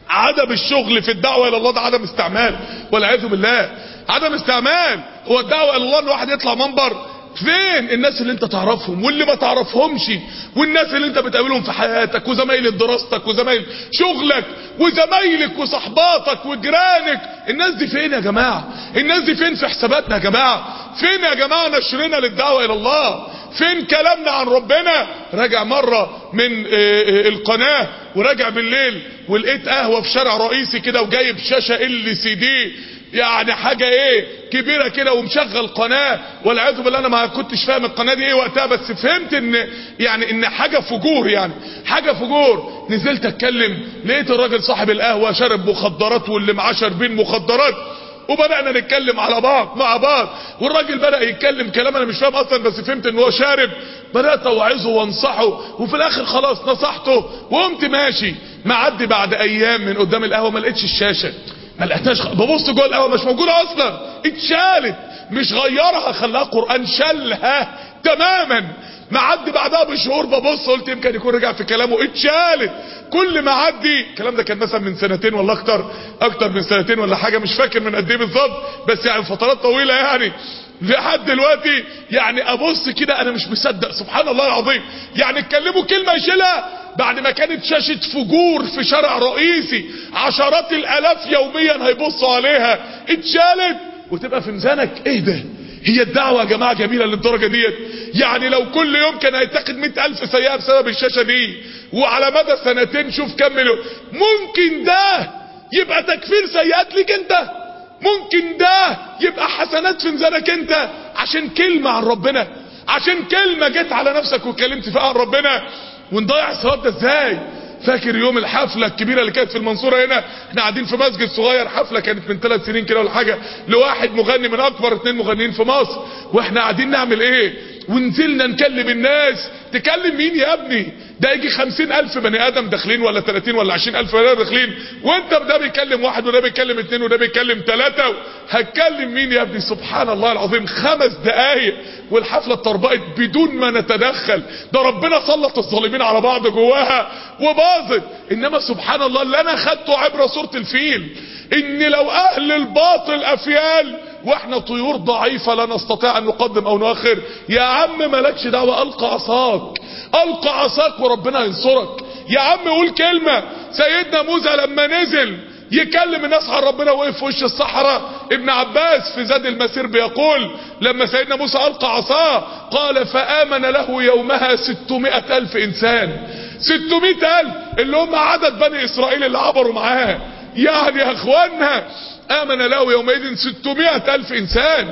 عدم الشغل في الدعوة الى الله ده عدم استعمال والعياذ بالله، عدم استعمال. هو الدعوة الى الله ان واحد يطلع منبر؟ فين الناس اللي انت تعرفهم واللي ما تعرفهمش، والناس اللي انت بتقابلهم في حياتك، وزمايل دراستك وزمايل شغلك وزمايلك وصحباتك وجيرانك؟ الناس دي فين يا جماعة؟ الناس دي فين في حساباتنا يا جماعة؟ فين يا جماعة نشرنا للدعوة الى الله؟ فين كلامنا عن ربنا؟ راجع مرة من القناة وراجع بالليل ولقيت قهوة في شارع رئيسي كده وجايب شاشة LCD يعني حاجة ايه كبيرة كده ومشغل قناة، والعياذ بالله انا ما كنتش فاهم القناة دي ايه وقتها، بس فهمت ان حاجة فجور، يعني حاجة فجور. نزلت اتكلم لقيت الراجل صاحب القهوة شارب مخدرات واللي معاه شاربين مخدرات، وبدأنا نتكلم على بعض مع بعض، والراجل بدأ يتكلم كلام انا مش فاهم اصلا، بس فهمت ان هو شارب. بدأت اوعظه وانصحه، وفي الاخر خلاص نصحته وقمت ماشي. معدي بعد ايام من قدام القهوة ما لقيتش الشاشة، ما لقيتهاش، ببص جوه القهوة مش موجودة اصلا، اتشالت، مش غيرها خلاها قرآن، شالها تماما. معدي بعدها بشهور ببص قلت يمكن يكون رجع في كلامه، اتشالت. كل ما عدي الكلام ده كان مثلا من سنتين ولا اكتر من سنتين ولا حاجة، مش فاكر من قد ايه بالظبط، بس يعني فترات طويلة يعني لحد دلوقتي. يعني ابص كده انا مش مصدق، سبحان الله العظيم. يعني اتكلموا كلمة يشيلها بعد ما كانت شاشة فجور في شارع رئيسي عشرات الالاف يوميا هيبصوا عليها، اتشالت وتبقى في ميزانك. ايه ده؟ هي الدعوة يا جماعة جميلة للدرجة ديت؟ يعني لو كل يوم كان هيتاخد 100,000 سيئة بسبب الشاشة دي، وعلى مدى سنتين شوف كم مليون، ممكن ده يبقى تكفير سيئات ليك انت؟ ممكن ده يبقى حسنات في ميزانك انت عشان كلمة عن ربنا، عشان كلمة جيت على نفسك وكلمت فيها عن ربنا؟ ونضيع الثواب ده ازاي؟ فاكر يوم الحفلة الكبيرة اللي كانت في المنصورة هنا، احنا قاعدين في مسجد صغير، حفلة كانت من 3 سنين كده ولا حاجة، لواحد مغني من اكبر 2 مغنيين في مصر، واحنا قاعدين نعمل ايه؟ ونزلنا نكلم الناس. تكلم مين يا ابني؟ ده يجي 50,000 بني ادم داخلين ولا 30 ولا 20,000 بني ادم داخلين، وانت ده بيكلم واحد وده بيكلم 2 وده بيكلم 3، هتكلم مين يا ابني؟ سبحان الله العظيم. 5 دقايق والحفلة اتطربقت بدون ما نتدخل، ده ربنا سلط الظالمين على بعض جواها وباظت. انما سبحان الله اللي انا خدته عبرة سورة الفيل، ان لو اهل الباطل افيال واحنا طيور ضعيفة لا نستطيع ان نقدم او نؤخر، يا عم مالكش دعوة، القى عصاك، القى عصاك وربنا ينصرك. يا عم قول كلمة. سيدنا موسى لما نزل يكلم الناس عن ربنا وقف في وش الصحراء، ابن عباس في زاد المسير بيقول لما سيدنا موسى القى عصاه قال فآمن له يومها 600,000 انسان. 600,000 اللي هم عدد بني اسرائيل اللي عبروا معاه. يعني يا اخوانا آمن له يومئذ 600,000 انسان.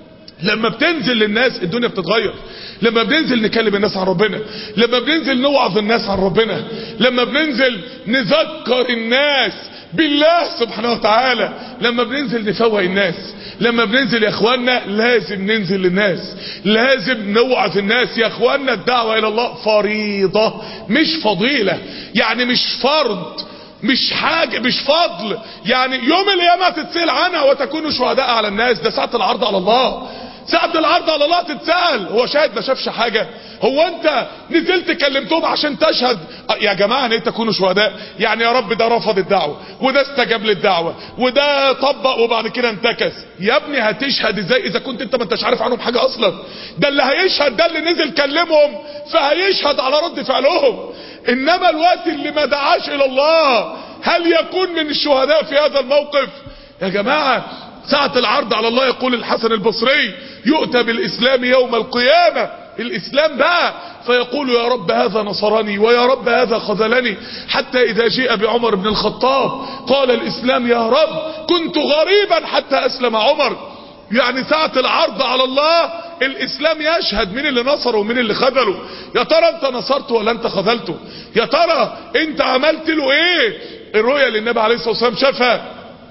لما بتنزل للناس الدنيا بتتغير، لما بننزل نكلم الناس عن ربنا، لما بننزل نوعظ الناس عن ربنا، لما بننزل نذكر الناس بالله سبحانه وتعالى، لما بننزل نفوق الناس، لما بننزل يا اخوانا لازم ننزل للناس، لازم نوعظ الناس. يا اخوانا الدعوة الى الله فريضة مش فضيلة، يعني مش فرض، مش حاجة، مش فضل. يعني يوم القيامة تتسأل عنها وتكونوا شهداء على الناس، ده ساعة العرض على الله، ساعة العرض على الله تتسأل. هو شاهد ما شافش حاجة؟ هو انت نزلت كلمتهم عشان تشهد؟ يا جماعة ان تكونوا شهداء يعني يا رب ده رفض الدعوة وده استجاب للدعوة وده طبق وبعد كده انتكس. يا ابني هتشهد ازاي اذا كنت انت ما انتش عارف عنهم حاجة اصلا؟ ده اللي هيشهد ده اللي نزل كلمهم فهيشهد على رد فعلهم. انما الوقت اللي ما دعاش الى الله هل يكون من الشهداء في هذا الموقف؟ يا جماعة ساعة العرض على الله يقول الحسن البصري يؤتى بالاسلام يوم القيامة، الاسلام بقى، فيقول يا رب هذا نصرني ويا رب هذا خذلني، حتى اذا جاء بعمر بن الخطاب قال الاسلام يا رب كنت غريبا حتى اسلم عمر. يعني ساعة العرض على الله الاسلام يشهد مين اللي نصره ومين اللي خذله. يا ترى انت نصرته ولا انت خذلته؟ يا ترى انت عملت له ايه؟ الرؤيا اللي النبي عليه الصلاة والسلام شافها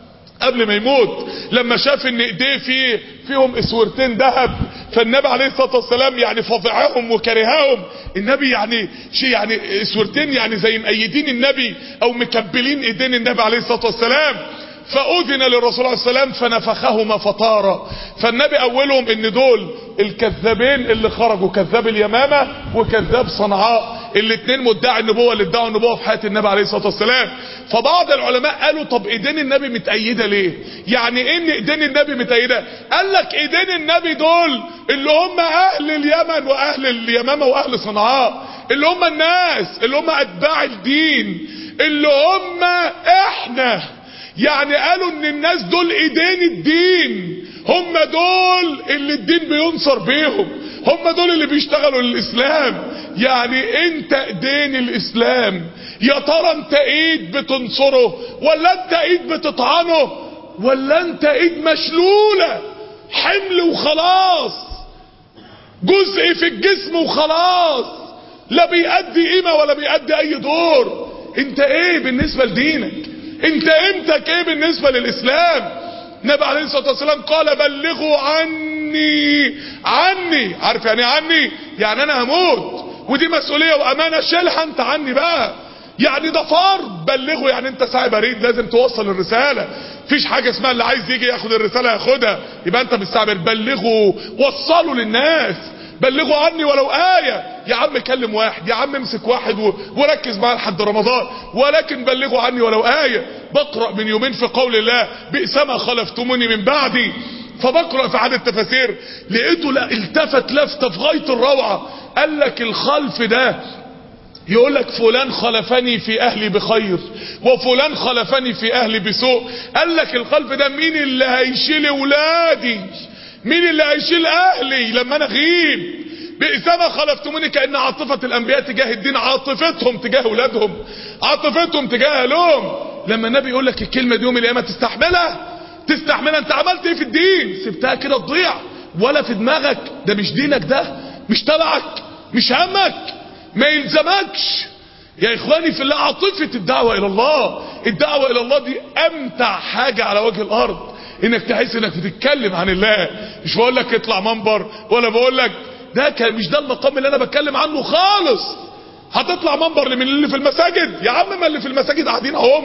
قبل ما يموت، لما شاف ان ايديه فيهم اسورتين ذهب، فالنبي عليه الصلاة والسلام يعني فضعهم وكرههم. النبي يعني شيء يعني اسورتين يعني زي مأيدين النبي او مكبلين ايدين النبي عليه الصلاة والسلام. فأذن للرسول عليه السلام فنفخهما فطارا. فالنبي اولهم ان دول الكذابين اللي خرجوا، كذاب اليمامة وكذاب صنعاء، الاتنين مدعي النبوة اللي ادعوا النبوة في حياة النبي عليه الصلاة والسلام. فبعض العلماء قالوا طب ايدين النبي متأيدة ليه؟ يعني ايه ان ايدين النبي متأيدة؟ قال لك ايدين النبي دول اللي هم اهل اليمن واهل اليمامة واهل صنعاء، اللي هم الناس اللي هم اتباع الدين، اللي هم احنا. يعني قالوا ان الناس دول ايدين الدين، هم دول اللي الدين بينصر بيهم، هم دول اللي بيشتغلوا للاسلام. يعني انت ايدين الاسلام، يا ترى انت ايد بتنصره ولا انت ايد بتطعنه ولا انت ايد مشلولة حمل وخلاص، جزء في الجسم وخلاص، لا بيأدي قيمة ولا بيأدي اي دور. انت ايه بالنسبة لدينك؟ انت قيمتك ايه بالنسبة للاسلام؟ النبي عليه الصلاة والسلام قال بلغوا عني. عارف يعني عني؟ يعني انا هموت ودي مسؤولية وامانة، شيلها انت عني بقى. يعني ده فرض بلغوا، يعني انت ساعي بريد لازم توصل الرسالة. مفيش حاجة اسمها اللي عايز يجي ياخد الرسالة ياخدها، يبقى انت مستعبر. بلغوا، وصلوا للناس، بلغوا عني ولو آية. يا عم كلم واحد، يا عم امسك واحد وركز معاه لحد رمضان، ولكن بلغوا عني ولو آية. بقرأ من يومين في قول الله بئس ما خلفتموني من بعدي، فبقرأ في عدد التفاسير لقيته التفت لفتة في غاية الروعة. قال لك الخلف ده يقول لك فلان خلفني في اهلي بخير وفلان خلفني في اهلي بسوء. قال لك الخلف ده مين اللي هيشيل اولادي، مين اللي هيشيل اهلي لما انا اغيب. بئس ما خلفتموني، كأن عاطفة الانبياء تجاه الدين عاطفتهم تجاه اولادهم، عاطفتهم تجاه اهلهم. لما النبي يقول لك الكلمة دي يوم القيامة تستحملها؟ انت عملت ايه في الدين؟ سبتها كده تضيع ولا في دماغك؟ ده مش دينك، ده مش تبعك، مش همك، ما يلزمكش. يا اخواني في الله، عاطفة الدعوة الى الله، الدعوة الى الله دي امتع حاجة على وجه الارض، انك تحس انك بتتكلم عن الله. مش بقول لك اطلع منبر ولا بقول لك ده مش ده المقام اللي انا بتكلم عنه خالص. هتطلع منبر من اللي في المساجد؟ يا عم ما اللي في المساجد قاعدين اهم.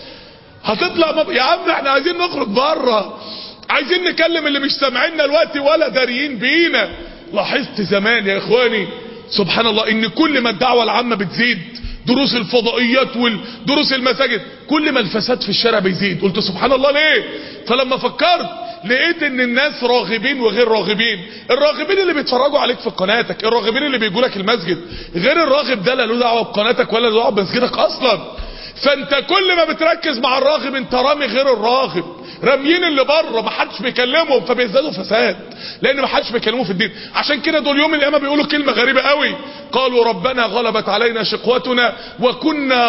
هتطلع يا عم احنا عايزين نخرج بره، عايزين نكلم اللي مش سامعيننا دلوقتي ولا داريين بينا. لاحظت زمان يا اخواني سبحان الله ان كل ما الدعوة العامة بتزيد، دروس الفضائيات والدروس المساجد، كل ما الفساد في الشارع بيزيد. قلت سبحان الله ليه؟ فلما فكرت لقيت ان الناس راغبين وغير راغبين. الراغبين اللي بيتفرجوا عليك في قناتك، الراغبين اللي بيجوا لك المسجد، غير الراغب ده لا له دعوه بقناتك ولا له دعوه بمسجدك اصلا. فانت كل ما بتركز مع الراغب انت رامي غير الراغب، راميين اللي بره ما حدش بيكلمهم، فبيزدادوا فساد لان ما حدش بيكلمهم في الدين. عشان كده دول يوم القيامه بيقولوا كلمه غريبه قوي، قالوا ربنا غلبت علينا شقوتنا وكنا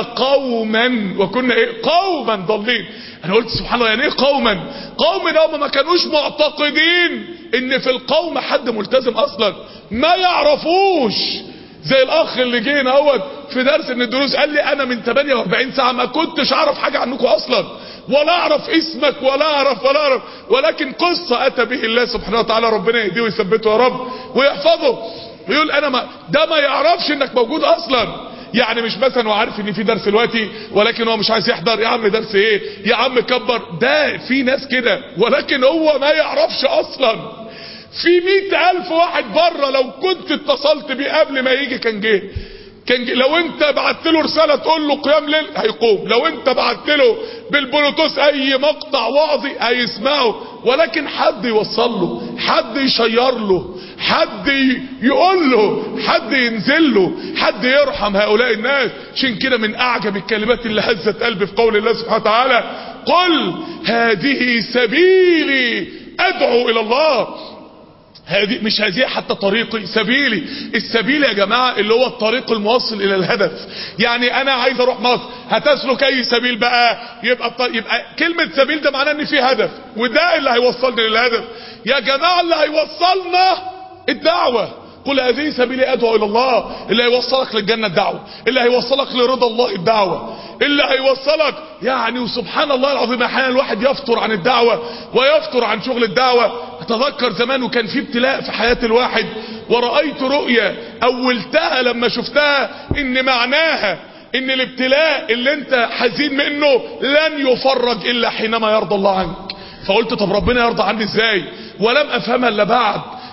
قوما ضالين. انا قلت سبحان الله، يعني ايه قوما؟ قوم ده ما كانوش معتقدين ان في القوم حد ملتزم اصلا، ما يعرفوش. زي الاخ اللي جينا اهوت في درس من الدروس قال لي انا من 48 ساعه ما كنتش اعرف حاجه عنكم اصلا، ولا اعرف اسمك ولا اعرف ولكن قصه اتى به الله سبحانه وتعالى، ربنا يهديه ويثبته يا رب ويحفظه. يقول انا ما يعرفش انك موجود اصلا. يعني مش مثلا هو عارف ان في درس دلوقتي ولكن هو مش عايز يحضر. يا عم درس ايه يا عم كبر، ده في ناس كده، ولكن هو ما يعرفش اصلا. في 100,000 واحد بره لو كنت اتصلت بيه قبل ما يجي كان جه. لو انت بعت له رسالة تقول له قيام ليل هيقوم، لو انت بعت له بالبلوتوث اي مقطع وعظي هيسمعه، ولكن حد يوصل له، حد يشير له، حد يقول له، حد ينزل له، حد يرحم هؤلاء الناس. عشان كده من اعجب الكلمات اللي هزت قلبي في قول الله سبحانه وتعالى قل هذه سبيلي ادعو الى الله. هذه مش هذه حتى طريقي، سبيلي. السبيل يا جماعة اللي هو الطريق الموصل الى الهدف. يعني انا عايز اروح مصر، هتسلك اي سبيل بقى؟ يبقى كلمة سبيل ده معناه ان في هدف، وده اللي هيوصلني للهدف. يا جماعة اللي هيوصلنا الدعوة. قل هذه سبيلي ادعو الى الله. اللي هيوصلك للجنة الدعوة، اللي هيوصلك لرضا الله الدعوة، اللي هيوصلك يعني. وسبحان الله العظيم احيانا الواحد يفتر عن الدعوة ويفتر عن شغل الدعوة. اتذكر زمان وكان في ابتلاء في حياة الواحد، ورأيت رؤية اولتها لما شفتها ان معناها ان الابتلاء اللي انت حزين منه لن يفرج الا حينما يرضى الله عنك. فقلت طب ربنا يرضى عني ازاي؟ ولم افهمها الا بعد.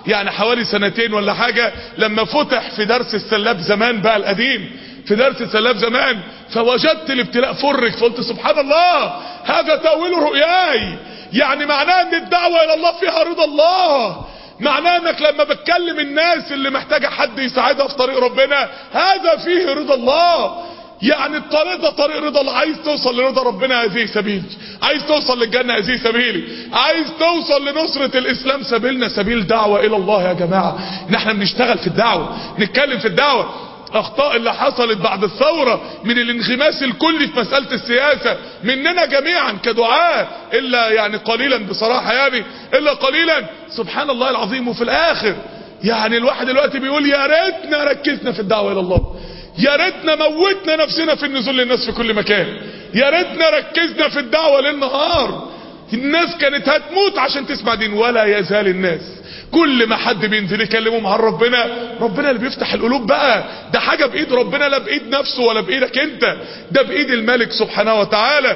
يعني حوالي سنتين ولا حاجة، لما فتح في درس السلاب زمان بقى القديم، في درس السلاب زمان، فوجدت الابتلاء فرج، فقلت سبحان الله هذا تأويل رؤياي. يعني معناه ان الدعوة الى الله فيها رضا الله، معناه انك لما بتكلم الناس اللي محتاجة حد يساعدها في طريق ربنا هذا فيه رضا الله. يعني الطريق ده طريق رضا الله. عايز توصل لرضا ربنا هذه سبيل، عايز توصل للجنة هذه سبيلي، عايز توصل لنصرة الاسلام سبيلنا سبيل دعوة الى الله. يا جماعة ان احنا بنشتغل في الدعوة، نتكلم في الدعوة. اخطاء اللي حصلت بعد الثورة من الانغماس الكلي في مسألة السياسة مننا جميعا كدعاة، الا يعني قليلا بصراحة، يعني الا قليلا، سبحان الله العظيم. وفي الاخر يعني الواحد دلوقتي بيقول يا ريتنا ركزنا في الدعوة الى الله، يا ريتنا موتنا نفسنا في النزول للناس في كل مكان، يا ريتنا ركزنا في الدعوة للنهار. الناس كانت هتموت عشان تسمع دين، ولا يزال الناس كل ما حد بينزل يكلمهم عن ربنا، ربنا اللي بيفتح القلوب بقى. ده حاجة بايد ربنا، لا بايد نفسه ولا بايدك انت، ده بايد الملك سبحانه وتعالى.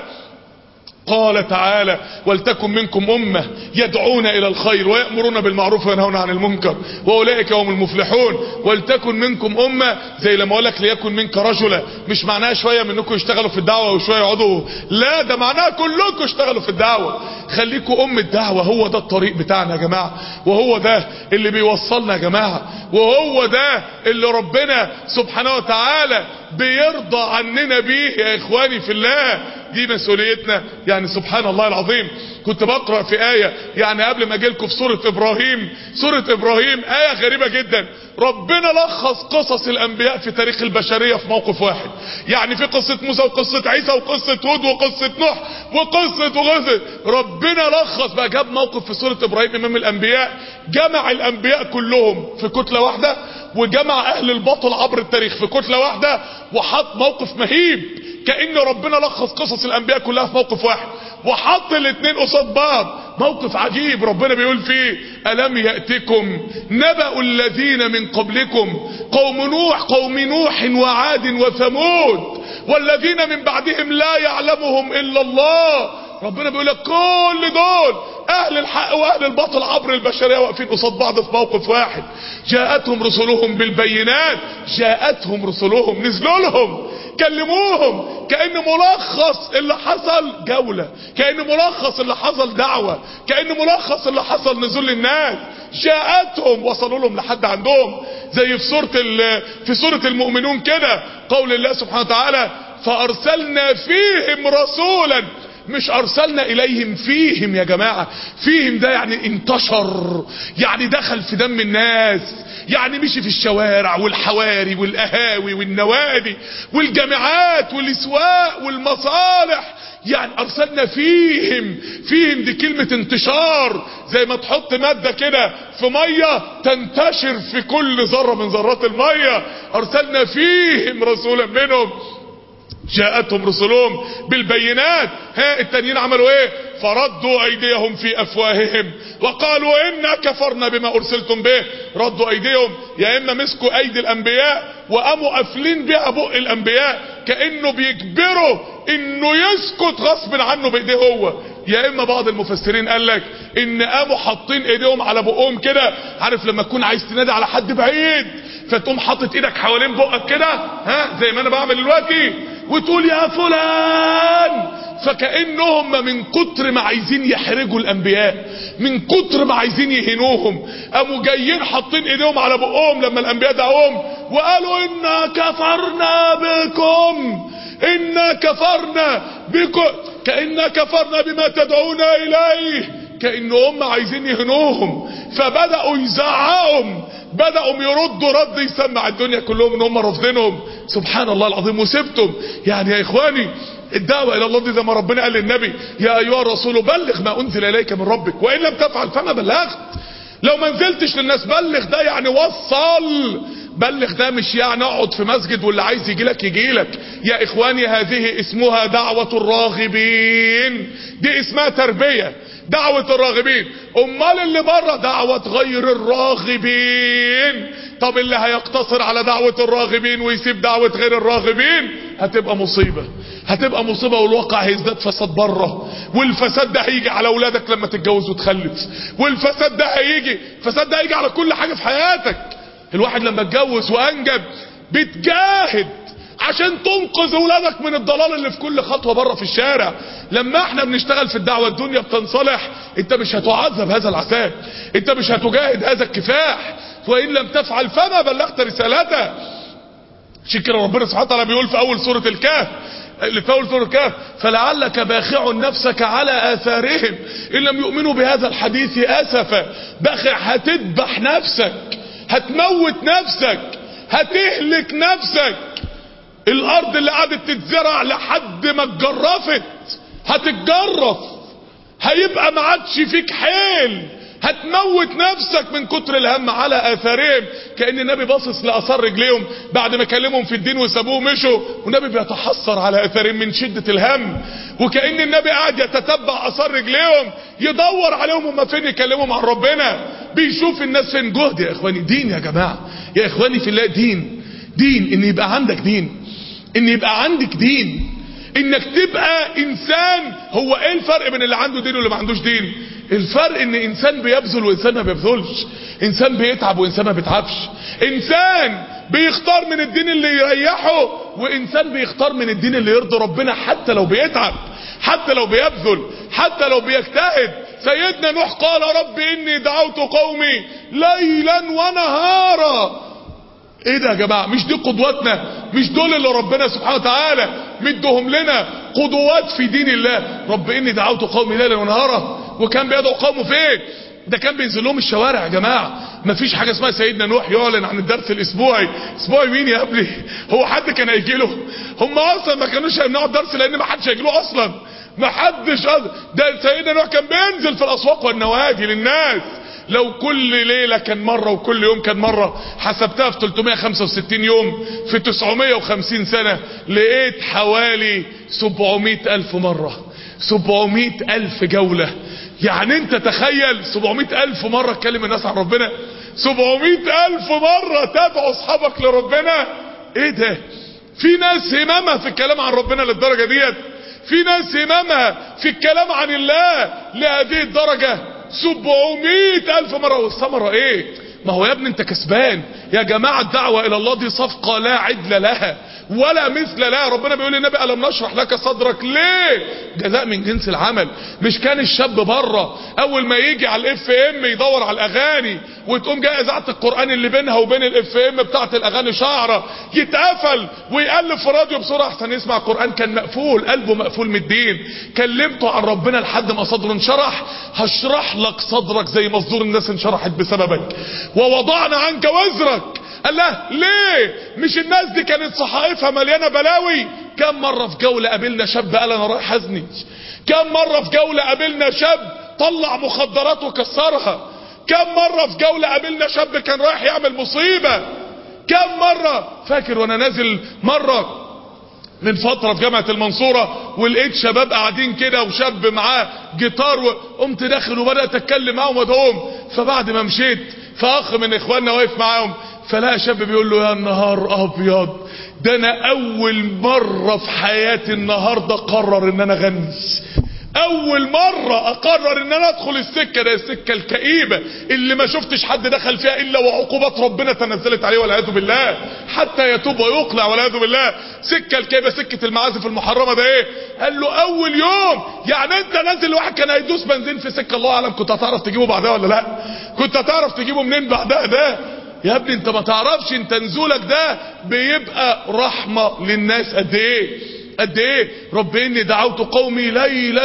قال تعالى ولتكن منكم أمة يدعون إلى الخير ويأمرون بالمعروف وينهون عن المنكر وأولئك هم المفلحون. ولتكن منكم أمة زي لما أقول لك ليكن منك رجلا، مش معناها شوية منكم يشتغلوا في الدعوة وشوية يقعدوا، لا ده معناها كلكم اشتغلوا في الدعوة. خليكم أم الدعوة، هو ده الطريق بتاعنا يا جماعة، وهو ده اللي بيوصلنا يا جماعة، وهو ده اللي ربنا سبحانه وتعالى بيرضى عننا بيه يا إخواني في الله. دي مسؤوليتنا. يعني سبحان الله العظيم كنت بقرأ في آية يعني قبل ما اجيلكم في سورة إبراهيم، سورة إبراهيم آية غريبة جدا. ربنا لخص قصص الأنبياء في تاريخ البشرية في موقف واحد. يعني في قصة موسى وقصة عيسى وقصة هود وقصة نوح وقصة ربنا لخص بقى، جاب موقف في سورة إبراهيم إمام الأنبياء، جمع الأنبياء كلهم في كتلة واحدة، وجمع أهل الباطل عبر التاريخ في كتلة واحدة، وحط موقف مهيب كأن ربنا لخص قصص الأنبياء كلها في موقف واحد، وحط الاثنين قصاد بعض. موقف عجيب ربنا بيقول فيه ألم يأتكم نبأ الذين من قبلكم قوم نوح وعاد وثمود والذين من بعدهم لا يعلمهم إلا الله. ربنا بيقول لك كل دول اهل الحق واهل الباطل عبر البشرية واقفين قصاد بعض في موقف واحد. جاءتهم رسلهم بالبينات، جاءتهم رسلهم نزلوا لهم كلموهم، كأن ملخص اللي حصل جولة، كأن ملخص اللي حصل دعوة، كأن ملخص اللي حصل نزول للناس. جاءتهم وصلوا لهم لحد عندهم، زي في سورة المؤمنون كده قول الله سبحانه وتعالى فأرسلنا فيهم رسولا، مش ارسلنا اليهم فيهم يا جماعة، فيهم ده يعني انتشر، يعني دخل في دم الناس، يعني مشي في الشوارع والحواري والقهاوي والنوادي والجامعات والاسواق والمصالح. يعني ارسلنا فيهم دي كلمة انتشار، زي ما تحط مادة كده في مية تنتشر في كل ذرة من ذرات المية. ارسلنا فيهم رسولا منهم جاءتهم رسلهم بالبينات. التانيين عملوا ايه؟ فردوا ايديهم في افواههم وقالوا انا كفرنا بما ارسلتم به. ردوا ايديهم، يا اما مسكوا ايدي الانبياء وقاموا قافلين بيها بق الانبياء كأنه بيجبروا انه يسكت غصب عنه بايديه هو، يا اما بعض المفسرين قال لك ان قاموا حاطين ايديهم على بقهم كده. عارف لما تكون عايز تنادي على حد بعيد فتقوم حاطط ايدك حوالين بقك كده، زي ما انا بعمل دلوقتي، وتقول يا فلان. فكأنهم من كتر ما عايزين يحرجوا الانبياء، من كتر ما عايزين يهينوهم، قاموا جايين حاطين ايديهم على بقهم لما الانبياء دعوهم وقالوا انا كفرنا بكم، انا كفرنا بكم، كأننا كفرنا بما تدعونا اليه، كأنهم عايزين يهنوهم. فبدأوا يزعقهم، بدأوا يردوا رد يسمع الدنيا كلهم ان هم رافضينهم. سبحان الله العظيم. وسبتم يعني يا اخواني الدعوة الى الله دي زي ما ربنا قال للنبي يا ايها الرسول بلغ ما انزل اليك من ربك وان لم تفعل فما بلغت. لو ما نزلتش للناس بلغ، ده يعني وصل. بلغ ده مش يعني اقعد في مسجد واللي عايز يجيلك يجيلك. يا اخواني هذه اسمها دعوة الراغبين، دي اسمها تربية، دعوة الراغبين. امال اللي بره دعوة غير الراغبين. طب اللي هيقتصر على دعوة الراغبين ويسيب دعوة غير الراغبين هتبقى مصيبة، هتبقى مصيبة، والواقع هيزداد فساد بره، والفساد ده هيجي على اولادك لما تتجوز وتخلف، والفساد ده هيجي، الفساد ده هيجي على كل حاجة في حياتك. الواحد لما اتجوز وانجب بتجاهد عشان تنقذ اولادك من الضلال اللي في كل خطوة بره في الشارع. لما احنا بنشتغل في الدعوة الدنيا بتنصلح، انت مش هتعذب هذا العذاب، انت مش هتجاهد هذا الكفاح، وان لم تفعل فما بلغت رسالته. عشان كده ربنا سبحانه وتعالى بيقول في اول سورة الكهف فلعلك باخع نفسك على اثارهم ان لم يؤمنوا بهذا الحديث اسفا. باخع، هتذبح نفسك، هتموت نفسك، هتهلك نفسك. الارض اللي قعدت تتزرع لحد ما اتجرفت هتتجرف، هيبقى ما عادش فيك حيل، هتموت نفسك من كتر الهم على اثارهم. كأن النبي باصص لاثار رجليهم بعد ما كلمهم في الدين وسابوه مشوا، والنبي بيتحسر على اثارهم من شدة الهم. وكأن النبي قاعد يتتبع اثار رجليهم يدور عليهم هما فين، يكلمهم عن ربنا، بيشوف الناس فين. جهد يا اخواني، دين يا جماعة، يا اخواني في الله، دين ان يبقى عندك دين، ان يبقى عندك دين، انك تبقى انسان. هو ايه الفرق بين اللي عنده دين واللي ما عندوش دين؟ الفرق ان انسان بيبذل وانسان ما بيبذلش، انسان بيتعب وانسان ما بيتعبش، انسان بيختار من الدين اللي يريحه، وانسان بيختار من الدين اللي يرضي ربنا، حتى لو بيتعب، حتى لو بيبذل، حتى لو بيجتهد. سيدنا نوح قال رب اني دعوت قومي ليلا ونهارا. ايه ده يا جماعة؟ مش دي قدوتنا؟ مش دول اللي ربنا سبحانه وتعالى مدهم لنا قدوات في دين الله؟ رب اني دعوت قومي ليلا ونهارا. وكان بيدعو قومه فين؟ ده كان بينزل لهم الشوارع يا جماعة. مفيش حاجة اسمها سيدنا نوح يعلن عن الدرس الاسبوعي. اسبوعي مين يا ابني؟ هو حد كان هيجي له؟ هم اصلا ما كانوش هيمنعوا الدرس لان ما حدش هيجي له اصلا، ما حدش. ده سيدنا نوح كان بينزل في الاسواق والنوادي للناس. لو كل ليلة كان مرة وكل يوم كان مرة، حسبتها في 365 يوم في 950 سنة، لقيت حوالي 700,000 مرة، 700,000 جولة. يعني انت تخيل 700,000 مرة تكلم الناس عن ربنا، 700,000 مرة تدعو اصحابك لربنا. ايه ده؟ في ناس همامها في الكلام عن ربنا للدرجة ديت؟ في ناس همامها في الكلام عن الله لهذه الدرجة؟ 700,000 مرة. والثمرة ايه؟ ما هو يا ابني انت كسبان يا جماعة. الدعوة الى الله دي صفقة لا عدل لها ولا مثل لها. ربنا بيقول للنبي ألم نشرح لك صدرك؟ ليه؟ جزاء من جنس العمل. مش كان الشاب بره اول ما يجي على الاف ام يدور على الاغاني، وتقوم جايه اذاعه القران اللي بينها وبين الاف ام بتاعه الاغاني شعره، يتقفل ويقلب في الراديو بسرعه احسن يسمع قران. كان مقفول، قلبه مقفول من الدين. كلمته عن ربنا لحد ما صدره انشرح. هشرح لك صدرك زي ما صدور الناس انشرحت بسببك. ووضعنا عنك وزرك. قال له ليه؟ مش الناس دي كانت صحائفها مليانه بلاوي؟ كم مره في جوله قابلنا شاب قال انا رايح ازني؟ كم مره في جوله قابلنا شاب طلع مخدرات وكسرها؟ كم مره في جوله قابلنا شاب كان رايح يعمل مصيبه؟ كم مره؟ فاكر وانا نازل مره من فترة في جامعة المنصورة ولقيت شباب قاعدين كده وشاب معاه جيتار، وقمت داخل وبدأت اتكلم معاهم وادعوهم. فبعد ما مشيت فاخ من اخواننا واقف معاهم، فلقى شاب بيقول له يا نهار ابيض، ده انا اول مرة في حياتي النهاردة قرر ان انا اغني. اول مرة اقرر ان انا ادخل السكة ده، السكة الكئيبة اللي ما شفتش حد دخل فيها الا وعقوبات ربنا تنزلت عليه والعياذ بالله حتى يتوب ويقلع والعياذ بالله. سكة الكئيبة، سكة المعازف المحرمة. ده ايه؟ قال له اول يوم. يعني انت نازل واحد كان هيدوس بنزين في سكة الله اعلم كنت هتعرف تجيبه بعدها ولا لا؟ كنت هتعرف تجيبه منين بعدها؟ ده يا ابني انت ما تعرفش انت نزولك ده بيبقى رحمة للناس قد ايه، قد ايه. رب اني دعوت قومي ليلا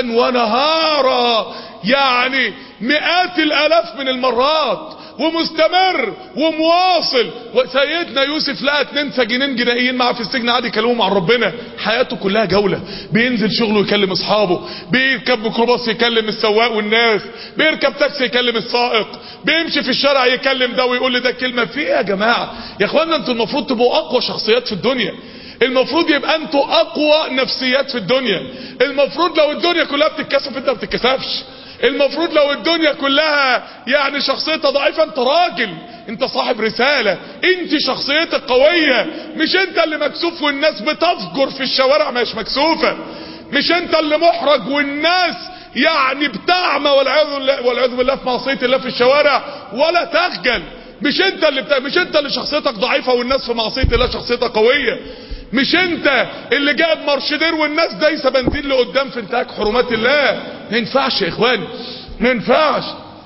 ونهارا، يعني مئات الالاف من المرات، ومستمر ومواصل. وسيدنا يوسف لقى 2 سجينين جنائيين معاه في السجن عادي يكلمهم عن ربنا. حياته كلها جولة، بينزل شغله يكلم اصحابه، بيركب ميكروباص يكلم السواق والناس، بيركب تاكسي يكلم السائق، بيمشي في الشارع يكلم ده ويقول لي ده كلمة. في ايه يا جماعة؟ يا اخوانا انتوا المفروض تبقوا اقوى شخصيات في الدنيا، المفروض يبقى انتوا اقوى نفسيات في الدنيا. المفروض لو الدنيا كلها بتتكسف انت ما بتتكسفش، المفروض لو الدنيا كلها يعني شخصيتها ضعيفة، انت راجل، انت صاحب رسالة، انت شخصيتك قوية، مش انت اللي مكسوف والناس بتفجر في الشوارع مش مكسوفة، مش انت اللي محرج والناس يعني بتعمى والعياذ بالله في معصية الله في الشوارع ولا تخجل. مش انت اللي شخصيتك ضعيفة والناس في معصية الله شخصيتها قوية. مش انت اللي جايب مرشدير والناس دايسه بنزين لقدام في انتهاك حرمات الله. ما ينفعش يا اخواني، ما ينفعش.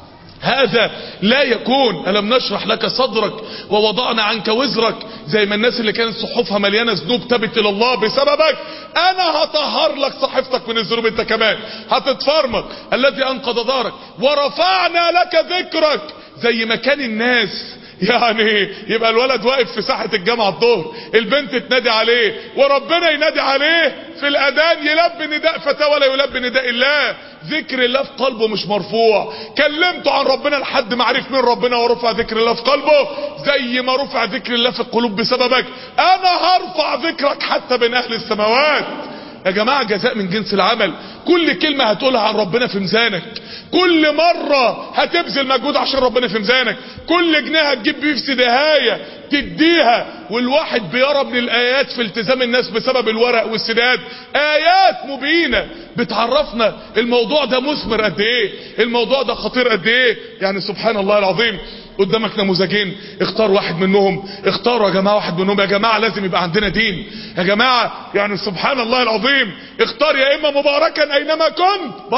هذا لا يكون. ألم نشرح لك صدرك ووضعنا عنك وزرك، زي ما الناس اللي كانت صحفها مليانة ذنوب تبت إلى الله بسببك، أنا هطهر لك صحيفتك من الذنوب، أنت كمان هتتفرمط. الذي أنقض ظهرك ورفعنا لك ذكرك، زي ما كان الناس يعني يبقى الولد واقف في ساحة الجامعة الظهر، البنت تنادي عليه وربنا ينادي عليه في الأذان، يلبي نداء فتى ولا يلبي نداء الله. ذكر الله في قلبه مش مرفوع. كلمته عن ربنا لحد ما عرف من ربنا ورفع ذكر الله في قلبه، زي ما رفع ذكر الله في القلوب بسببك، انا هرفع ذكرك حتى بين اهل السماوات. يا جماعة جزاء من جنس العمل. كل كلمة هتقولها عن ربنا في ميزانك، كل مرة هتبذل مجهود عشان ربنا في ميزانك، كل جنيه هتجيب بيه في سداهاية تديها. والواحد بيرى من الآيات في التزام الناس بسبب الورق والسداد آيات مبينة بتعرفنا الموضوع ده مثمر قد ايه، الموضوع ده خطير قد ايه. يعني سبحان الله العظيم، قدامك نموذجين، اختار واحد منهم، اختاروا يا جماعة واحد منهم. يا جماعة لازم يبقى عندنا دين يا جماعة، يعني سبحان الله العظيم. اختار يا اما مباركا اينما كنت،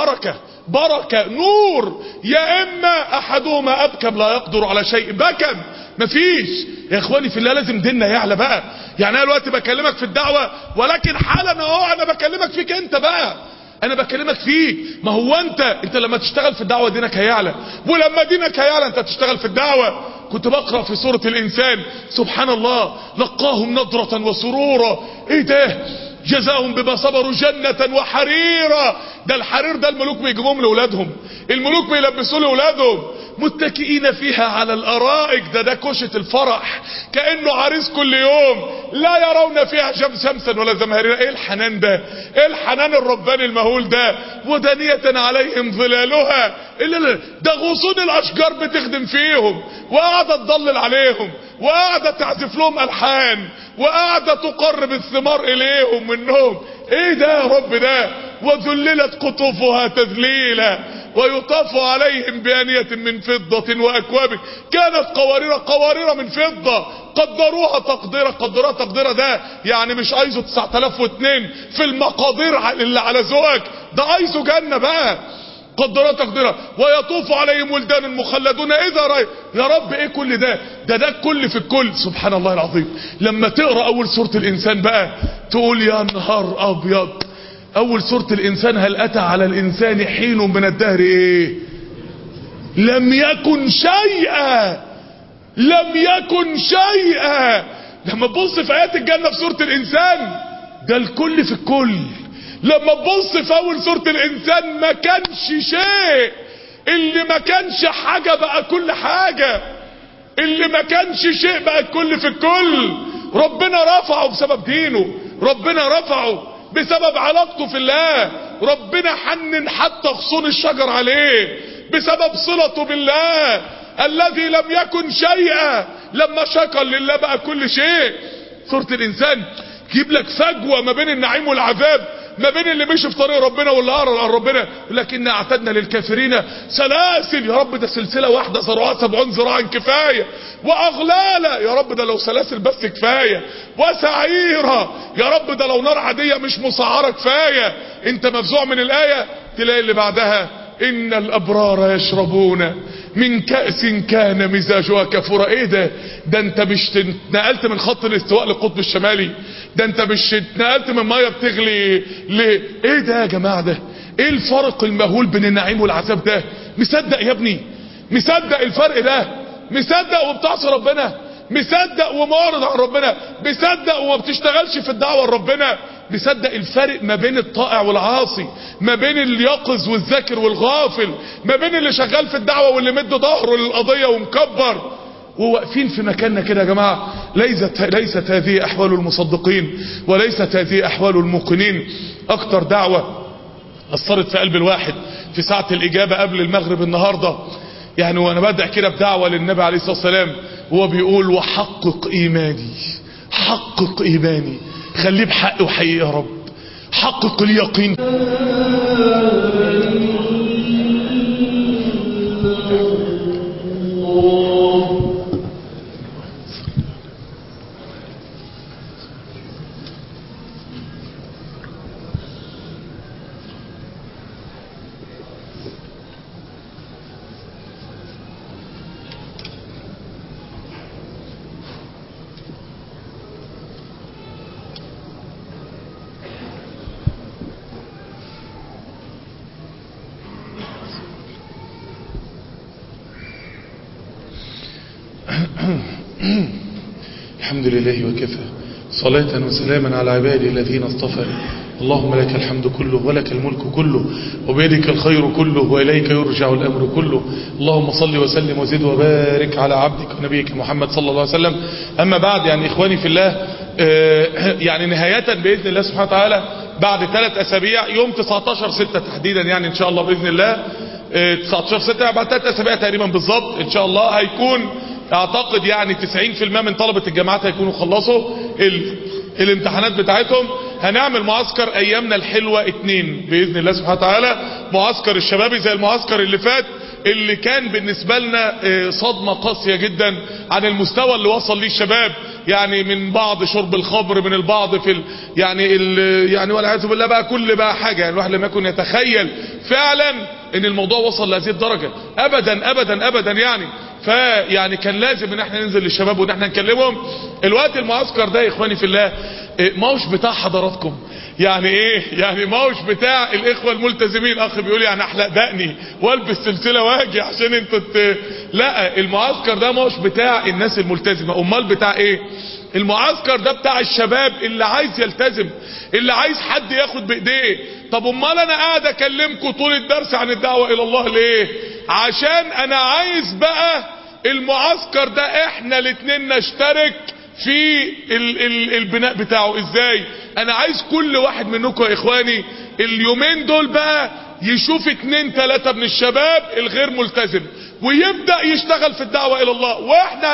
بركة نور، يا اما احدهما ابكم لا يقدر على شيء، بكم مفيش. يا اخواني في الله لازم ديننا يعلى بقى. يعني انا دلوقتي بكلمك في الدعوة، ولكن حالا اهو انا بكلمك فيك انت بقى، انا بكلمك فيك. ما هو انت لما تشتغل في الدعوة دينك هيعلى، ولما دينك هيعلى انت تشتغل في الدعوة. كنت بقرأ في سورة الانسان، سبحان الله، لقاهم نضرة وسرورا، ايه ده؟ جزاهم بما صبروا جنة وحريرا. ده الحرير ده الملوك بيجيبوهم لاولادهم، الملوك بيلبسوه لاولادهم، متكئين فيها على الارائك. ده كوشة الفرح، كأنه عريس كل يوم، لا يرون فيها شمسا ولا زمهريرا. ايه الحنان ده، ايه الحنان الرباني المهول ده. ودانية عليهم ظلالها، ده غصون الاشجار بتخدم فيهم، وقاعدة تضلل عليهم، وقاعدة تعزف لهم الحان، وقاعدة تقرب الثمار اليهم منهم. ايه ده يا رب ده. وذللت قطوفها تذليلا ويطاف عليهم بآنية من فضة وأكواب كانت قوارير من فضة قدروها تقديرا. ده يعني مش عايزه 9002 في المقادير اللي على ذوقك، ده عايزه جنة بقى، قدرها تقديرا. ويطوف عليهم ولدان مخلدون اذا رأي. يا رب ايه كل ده الكل في الكل. سبحان الله العظيم. لما تقرأ اول سورة الانسان بقى تقول يا نهار ابيض. اول سورة الانسان، هل اتى على الانسان حين من الدهر ايه لم يكن شيئا. لما تبص في ايات الجنة في سورة الانسان، ده الكل في الكل. لما تبص في اول سورة الانسان ما كانش شيء، اللي ما كانش حاجة بقى كل حاجة، اللي ما كانش شيء بقى الكل في الكل. ربنا رفعه بسبب دينه، ربنا رفعه بسبب علاقته في الله، ربنا حنن حتى غصون الشجر عليه بسبب صلته بالله الذي لم يكن شيئا. لما شكر لله بقى كل شيء. سورة الانسان تجيب لك فجوة ما بين النعيم والعذاب، ما بين اللي مشي في طريق ربنا واللي أعرض عن ربنا. لكن اعتدنا للكافرين سلاسل، يا رب ده سلسلة واحدة ذرعها 70 ذراعا كفاية، واغلالا يا رب ده لو سلاسل بس كفاية، وسعيرا يا رب ده لو نار عادية مش مسعرة كفاية. انت مفزوع من الآية، تلاقي اللي بعدها ان الابرار يشربون من كأس كان مزاجها كفورا. ايه ده انت مش نقلت من خط الاستواء للقطب الشمالي، ده انت مش نقلت من ميه بتغلي ليه. ايه ده يا جماعه، ده ايه الفرق المهول بين النعيم والعذاب ده؟ مصدق يا ابني؟ مصدق الفرق ده؟ مصدق وبتعصي ربنا؟ مصدق ومعرض عن ربنا؟ مصدق وما بتشتغلش في الدعوه لربنا؟ مصدق الفرق ما بين الطائع والعاصي، ما بين اليقظ والذاكر والغافل، ما بين اللي شغال في الدعوه واللي مد ظهره للقضيه ومكبر؟ وواقفين في مكاننا كده يا جماعه. ليست هذه احوال المصدقين، وليست هذه احوال الموقنين. اكتر دعوه اثرت في قلب الواحد في ساعة الإجابة قبل المغرب النهاردة يعني، وانا بدعي كده بدعوة للنبي عليه الصلاة والسلام وهو بيقول وحقق ايماني، حقق ايماني، خليه بحق وحقيقي يا رب، حقق اليقين. الحمد لله وكفى، صلاة وسلاما على عبادي الذين اصطفى. اللهم لك الحمد كله ولك الملك كله وبيدك الخير كله وإليك يرجع الأمر كله. اللهم صل وسلم وزد وبارك على عبدك ونبيك محمد صلى الله عليه وسلم. أما بعد، يعني إخواني في الله، يعني نهاية بإذن الله سبحانه وتعالى بعد 3 أسابيع يوم 19/6 تحديدا، يعني إن شاء الله بإذن الله 19/6 بعد 3 أسابيع تقريبا بالظبط إن شاء الله هيكون اعتقد يعني 90% من طلبة الجامعات هيكونوا خلصوا الامتحانات بتاعتهم. هنعمل معسكر ايامنا الحلوة 2 باذن الله سبحانه وتعالى، معسكر الشبابي زي المعسكر اللي فات اللي كان بالنسبة لنا صدمة قاسية جدا عن المستوى اللي وصل ليه الشباب، يعني من بعض شرب الخمر، من البعض في يعني والعياذ بالله بقى كل بقى حاجة، يعني الواحد لم يكن يتخيل فعلا ان الموضوع وصل لهذه الدرجة ابدا ابدا ابدا يعني. فيعني كان لازم ان احنا ننزل للشباب وان احنا نكلمهم. الوقت المعسكر ده يا اخواني في الله ماهوش بتاع حضراتكم، يعني ايه، يعني ماهوش بتاع الاخوة الملتزمين. اخ بيقول يعني احلق دقني والبس سلسلة واجي عشان انتوا لا، المعسكر ده ماهوش بتاع الناس الملتزمة. امال بتاع ايه؟ المعسكر ده بتاع الشباب اللي عايز يلتزم، اللي عايز حد ياخد بايديه. طب امال انا قاعد اكلمكم طول الدرس عن الدعوة الى الله ليه؟ عشان انا عايز بقى المعسكر ده احنا الاتنين نشترك في البناء بتاعه. ازاي؟ انا عايز كل واحد منكم يا اخواني اليومين دول بقى يشوف 2 3 من الشباب الغير ملتزم ويبدأ يشتغل في الدعوة الى الله، واحنا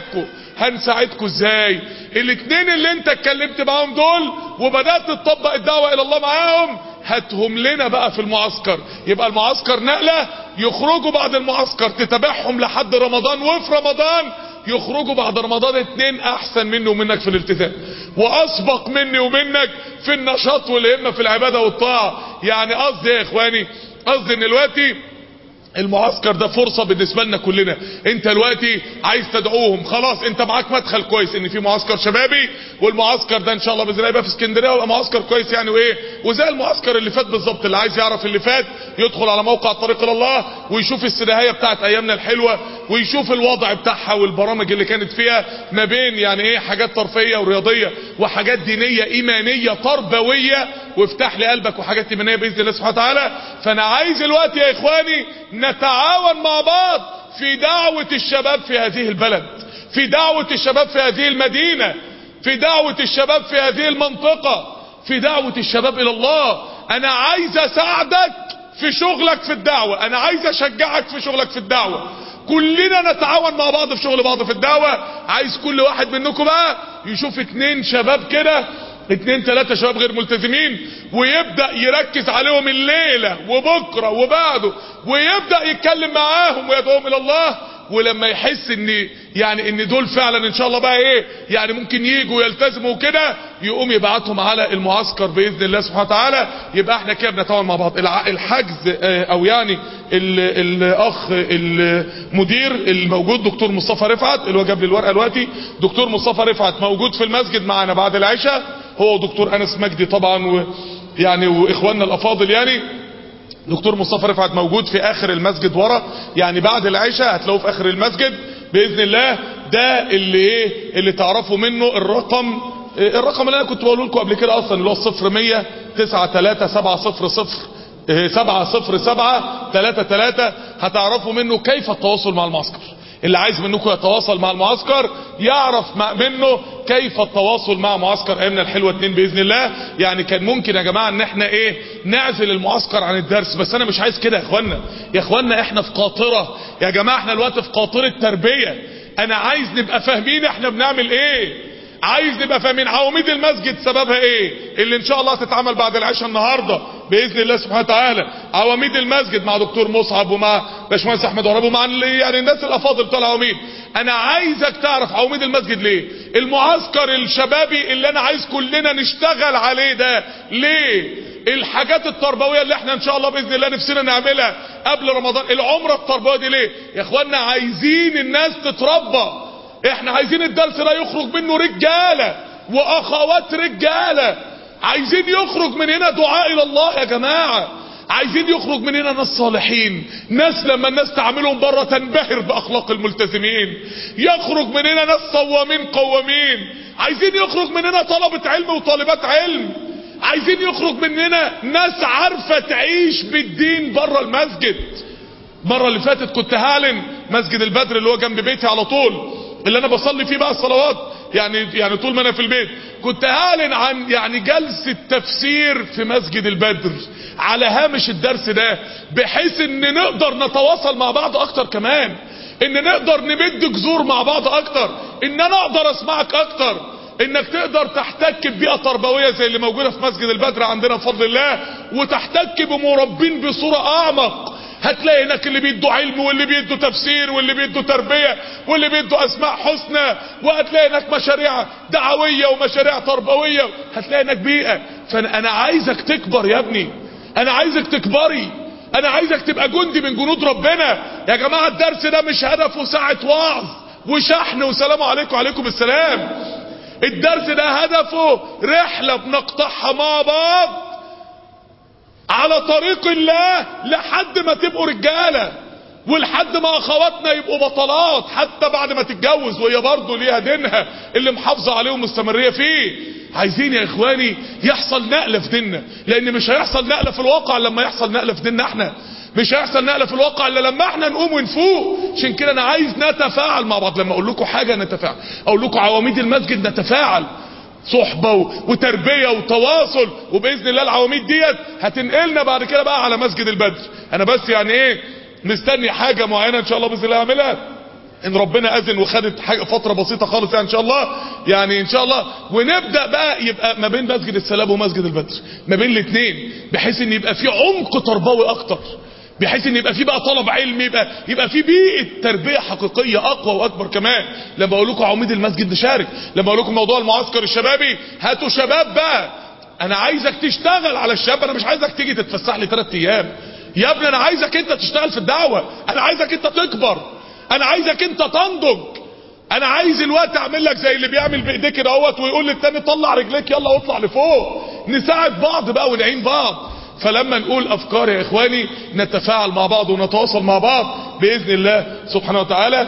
هنساعدكم ازاي؟ الاتنين اللي انت اتكلمت معاهم دول وبدأت تطبق الدعوة الى الله معاهم هاتهم لنا بقى في المعسكر. يبقى المعسكر نقلة، يخرجوا بعد المعسكر تتابعهم لحد رمضان، وفي رمضان يخرجوا بعد رمضان 2 احسن مني ومنك في الالتزام، واسبق مني ومنك في النشاط والهمة في العبادة والطاعة. يعني قصدي يا اخواني، قصدي ان دلوقتي المعسكر ده فرصة بالنسبة لنا كلنا. انت دلوقتي عايز تدعوهم، خلاص انت معاك مدخل كويس ان في معسكر شبابي، والمعسكر ده ان شاء الله باذن الله يبقى في اسكندريه ويبقى معسكر كويس يعني، وايه وزي المعسكر اللي فات بالظبط. اللي عايز يعرف اللي فات يدخل على موقع الطريق الى الله ويشوف السنهايه بتاعت ايامنا الحلوه، ويشوف الوضع بتاعها والبرامج اللي كانت فيها ما بين يعني ايه حاجات ترفيهيه ورياضيه وحاجات دينيه ايمانيه تربويه وافتح لي قلبك وحاجات ايمانيه باذن الله سبحانه وتعالى. فانا عايز الوقت يا اخواني نتعاون مع بعض في دعوة الشباب في هذه البلد، في دعوة الشباب في هذه المدينة، في دعوة الشباب في هذه المنطقة، في دعوة الشباب الى الله. انا عايز اساعدك في شغلك في الدعوة، انا عايز اشجعك في شغلك في الدعوة، كلنا نتعاون مع بعض في شغل بعض في الدعوة. عايز كل واحد منكم بقى يشوف 2 شباب كده، 2 3 شباب غير ملتزمين، ويبدأ يركز عليهم الليلة وبكرة وبعده، ويبدأ يتكلم معاهم ويدعوهم الى الله. ولما يحس ان دول فعلا ان شاء الله بقى ايه يعني ممكن ييجوا يلتزموا كده، يقوم يبعتهم على المعسكر باذن الله سبحانه وتعالى. يبقى احنا كده بنتعاون مع بعض. الحجز او يعني الاخ المدير الموجود دكتور مصطفى رفعت اللي هو جاب لي الورقه دلوقتي، دكتور مصطفى رفعت موجود في المسجد معانا بعد العشاء، هو دكتور انس مجدي طبعا ويعني واخواننا الافاضل. يعني دكتور مصطفى رفعت موجود في اخر المسجد ورا، يعني بعد العشاء هتلاقوه في اخر المسجد باذن الله. ده اللي ايه اللي تعرفوا منه الرقم اللي انا كنت بقوله لكم قبل كده اصلا، اللي هو 0100 93 700 70733. هتعرفوا منه كيف التواصل مع المعسكر، اللي عايز منكم يتواصل مع المعسكر يعرف منه كيف التواصل مع معسكر ايامنا الحلوة 2 باذن الله. يعني كان ممكن يا جماعة ان احنا نعزل المعسكر عن الدرس، بس انا مش عايز كده يا اخوانا احنا في قاطرة يا جماعة، احنا الوقت في قاطرة تربية. انا عايز نبقى فاهمين احنا بنعمل ايه، عايز نبقى فاهمين عواميد المسجد سببها ايه، اللي ان شاء الله هتتعمل بعد العشاء النهارده باذن الله سبحانه وتعالى. عواميد المسجد مع دكتور مصعب ومع باشمهندس احمد وهرب ومع يعني الناس الافاضل بتوع العواميد. انا عايزك تعرف عواميد المسجد ليه، المعسكر الشبابي اللي انا عايز كلنا نشتغل عليه ده ليه، الحاجات التربويه اللي احنا ان شاء الله باذن الله نفسنا نعملها قبل رمضان، العمره التربويه دي ليه يا اخوانا، عايزين الناس تتربى. احنا عايزين الدرس ده يخرج منه رجاله واخوات رجاله، عايزين يخرج من هنا دعاء الى الله يا جماعه، عايزين يخرج من هنا ناس صالحين، ناس لما الناس تعاملهم بره تنبهر باخلاق الملتزمين، يخرج من هنا ناس صوامين قوامين، عايزين يخرج من هنا طلبة علم وطالبات علم، عايزين يخرج من هنا ناس عارفة تعيش بالدين بره المسجد. المره اللي فاتت كنت هعلن مسجد البدر اللي هو جنب بيتي على طول، اللي انا بصلي فيه بقى الصلوات يعني طول ما انا في البيت، كنت هعلن عن جلسة تفسير في مسجد البدر على هامش الدرس ده، بحيث ان نقدر نتواصل مع بعض اكتر، كمان ان نقدر نمد جذور مع بعض اكتر، ان انا اقدر اسمعك اكتر، انك تقدر تحتك ببيئة تربوية زي اللي موجودة في مسجد البدر عندنا بفضل الله، وتحتك بمربين بصورة اعمق. هتلاقي هناك اللي بيدوا علم واللي بيدوا تفسير واللي بيدوا تربية واللي بيدوا اسماء حسنى، وهتلاقي هناك مشاريع دعوية ومشاريع تربوية، هتلاقي هناك بيئة. فانا عايزك تكبر يا ابني، انا عايزك تكبري، انا عايزك تبقى جندي من جنود ربنا يا جماعة. الدرس ده مش هدفه ساعة وعظ وشحن وسلام عليكم وعليكم السلام، الدرس ده هدفه رحلة بنقطعها مع بعض على طريق الله لحد ما تبقوا رجالة، ولحد ما اخواتنا يبقوا بطلات حتى بعد ما تتجوز، وهي برضه ليها دينها اللي محافظة عليه ومستمرية فيه. عايزين يا اخواني يحصل نقلة في ديننا، لان مش هيحصل نقلة في الواقع لما يحصل نقلة في ديننا احنا، مش هيحصل نقلة في الواقع الا لما احنا نقوم ونفوق. عشان كده انا عايز نتفاعل مع بعض، لما اقول لكم حاجة نتفاعل، اقول لكم عواميد المسجد نتفاعل، صحبة وتربية وتواصل، وبإذن الله العواميد ديت هتنقلنا بعد كده بقى على مسجد البدر. انا بس مستني حاجة معينة ان شاء الله بإذن الله اعملها، ان ربنا اذن وخدت حاجة فترة بسيطة خالص ان شاء الله، ان شاء الله، ونبدأ بقى يبقى ما بين مسجد السلام ومسجد البدر، ما بين الاثنين، بحيث ان يبقى في عمق تربوي اكتر، بحيث ان يبقى في بقى طلب علم، يبقى في بيئة تربية حقيقية اقوى واكبر كمان. لما اقول لكم عواميد المسجد نشارك، لما اقول لكم موضوع المعسكر الشبابي هاتوا شباب بقى، انا عايزك تشتغل على الشباب، انا مش عايزك تيجي تتفسح لي 3 ايام يا ابني، انا عايزك انت تشتغل في الدعوة، انا عايزك انت تكبر، انا عايزك انت تنضج، انا عايز الوقت اعمل لك زي اللي بيعمل بايديه كده اهوت ويقول للتاني طلع رجليك يلا واطلع لفوق، نساعد بعض بقى ونعين بعض. فلما نقول افكار يا اخواني نتفاعل مع بعض ونتواصل مع بعض باذن الله سبحانه وتعالى.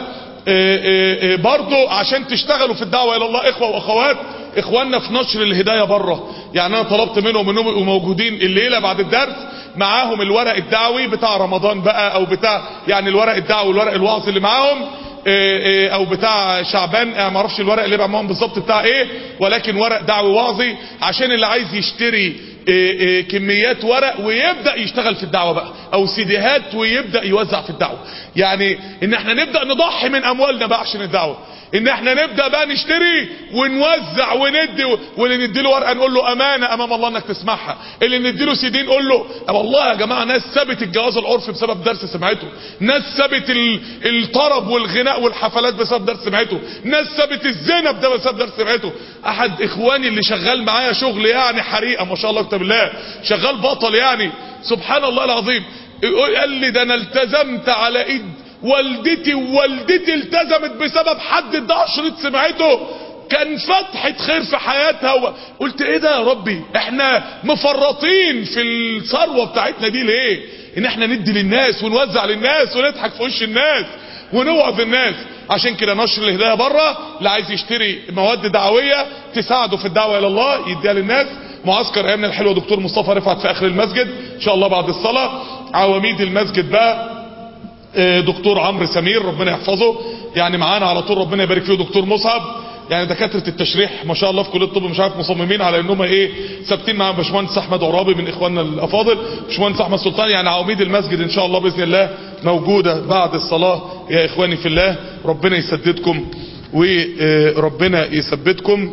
برضو عشان تشتغلوا في الدعوة الى الله اخوة واخوات، اخواننا في نشر الهداية بره، انا طلبت منهم انهم يبقوا موجودين الليلة بعد الدرس معاهم الورق الدعوي بتاع رمضان بقى، او بتاع الورق الدعوي والورق الوعظ اللي معاهم، او بتاع شعبان، ما اعرفش الورق اللي بقى معاهم بالظبط بتاع ايه، ولكن ورق دعوي وعظي، عشان اللي عايز يشتري كميات ورق ويبدأ يشتغل في الدعوة بقى، او سيديهات ويبدأ يوزع في الدعوة. ان احنا نبدأ نضحي من اموالنا بقى عشان الدعوة، ان احنا نبدأ بقى نشتري ونوزع وندي، واللي نديله ورقة نقول له امانة امام الله انك تسمعها، اللي نديله سيدي نقول له والله يا جماعة ناس سابت الجواز العرفي بسبب درس سمعته، ناس سابت الطرب والغناء والحفلات بسبب درس سمعته، ناس سابت الزينب ده بسبب درس سمعته. احد اخواني اللي شغال معايا شغل حريقة ما شاء الله كتاب الله، شغال بطل سبحان الله العظيم، قال لي ده انا التزمت على ايد والدتي، ووالدتي التزمت بسبب حد ادعى شريط سمعته، كان فتحة خير في حياتها. قلت ايه ده يا ربي، احنا مفرطين في الثروة بتاعتنا دي ليه؟ ان احنا ندي للناس ونوزع للناس ونضحك في وش الناس ونوعظ الناس. عشان كده نشر الهداية بره، اللي عايز يشتري مواد دعوية تساعده في الدعوة الى الله يديها للناس. معسكر ايامنا الحلوة دكتور مصطفى رفعت في اخر المسجد ان شاء الله بعد الصلاة. عواميد المسجد بقى دكتور عمرو سمير ربنا يحفظه، يعني معانا على طول ربنا يبارك فيه دكتور مصعب، يعني دكاتره التشريح ما شاء الله في كليه الطب مش عارف مصممين على انهم ايه ثابتين مع باشمهندس احمد عرابي من اخواننا الافاضل، باشمهندس احمد سلطان، يعني عواميد المسجد ان شاء الله باذن الله موجوده بعد الصلاه يا اخواني في الله. ربنا يسددكم وربنا يثبتكم.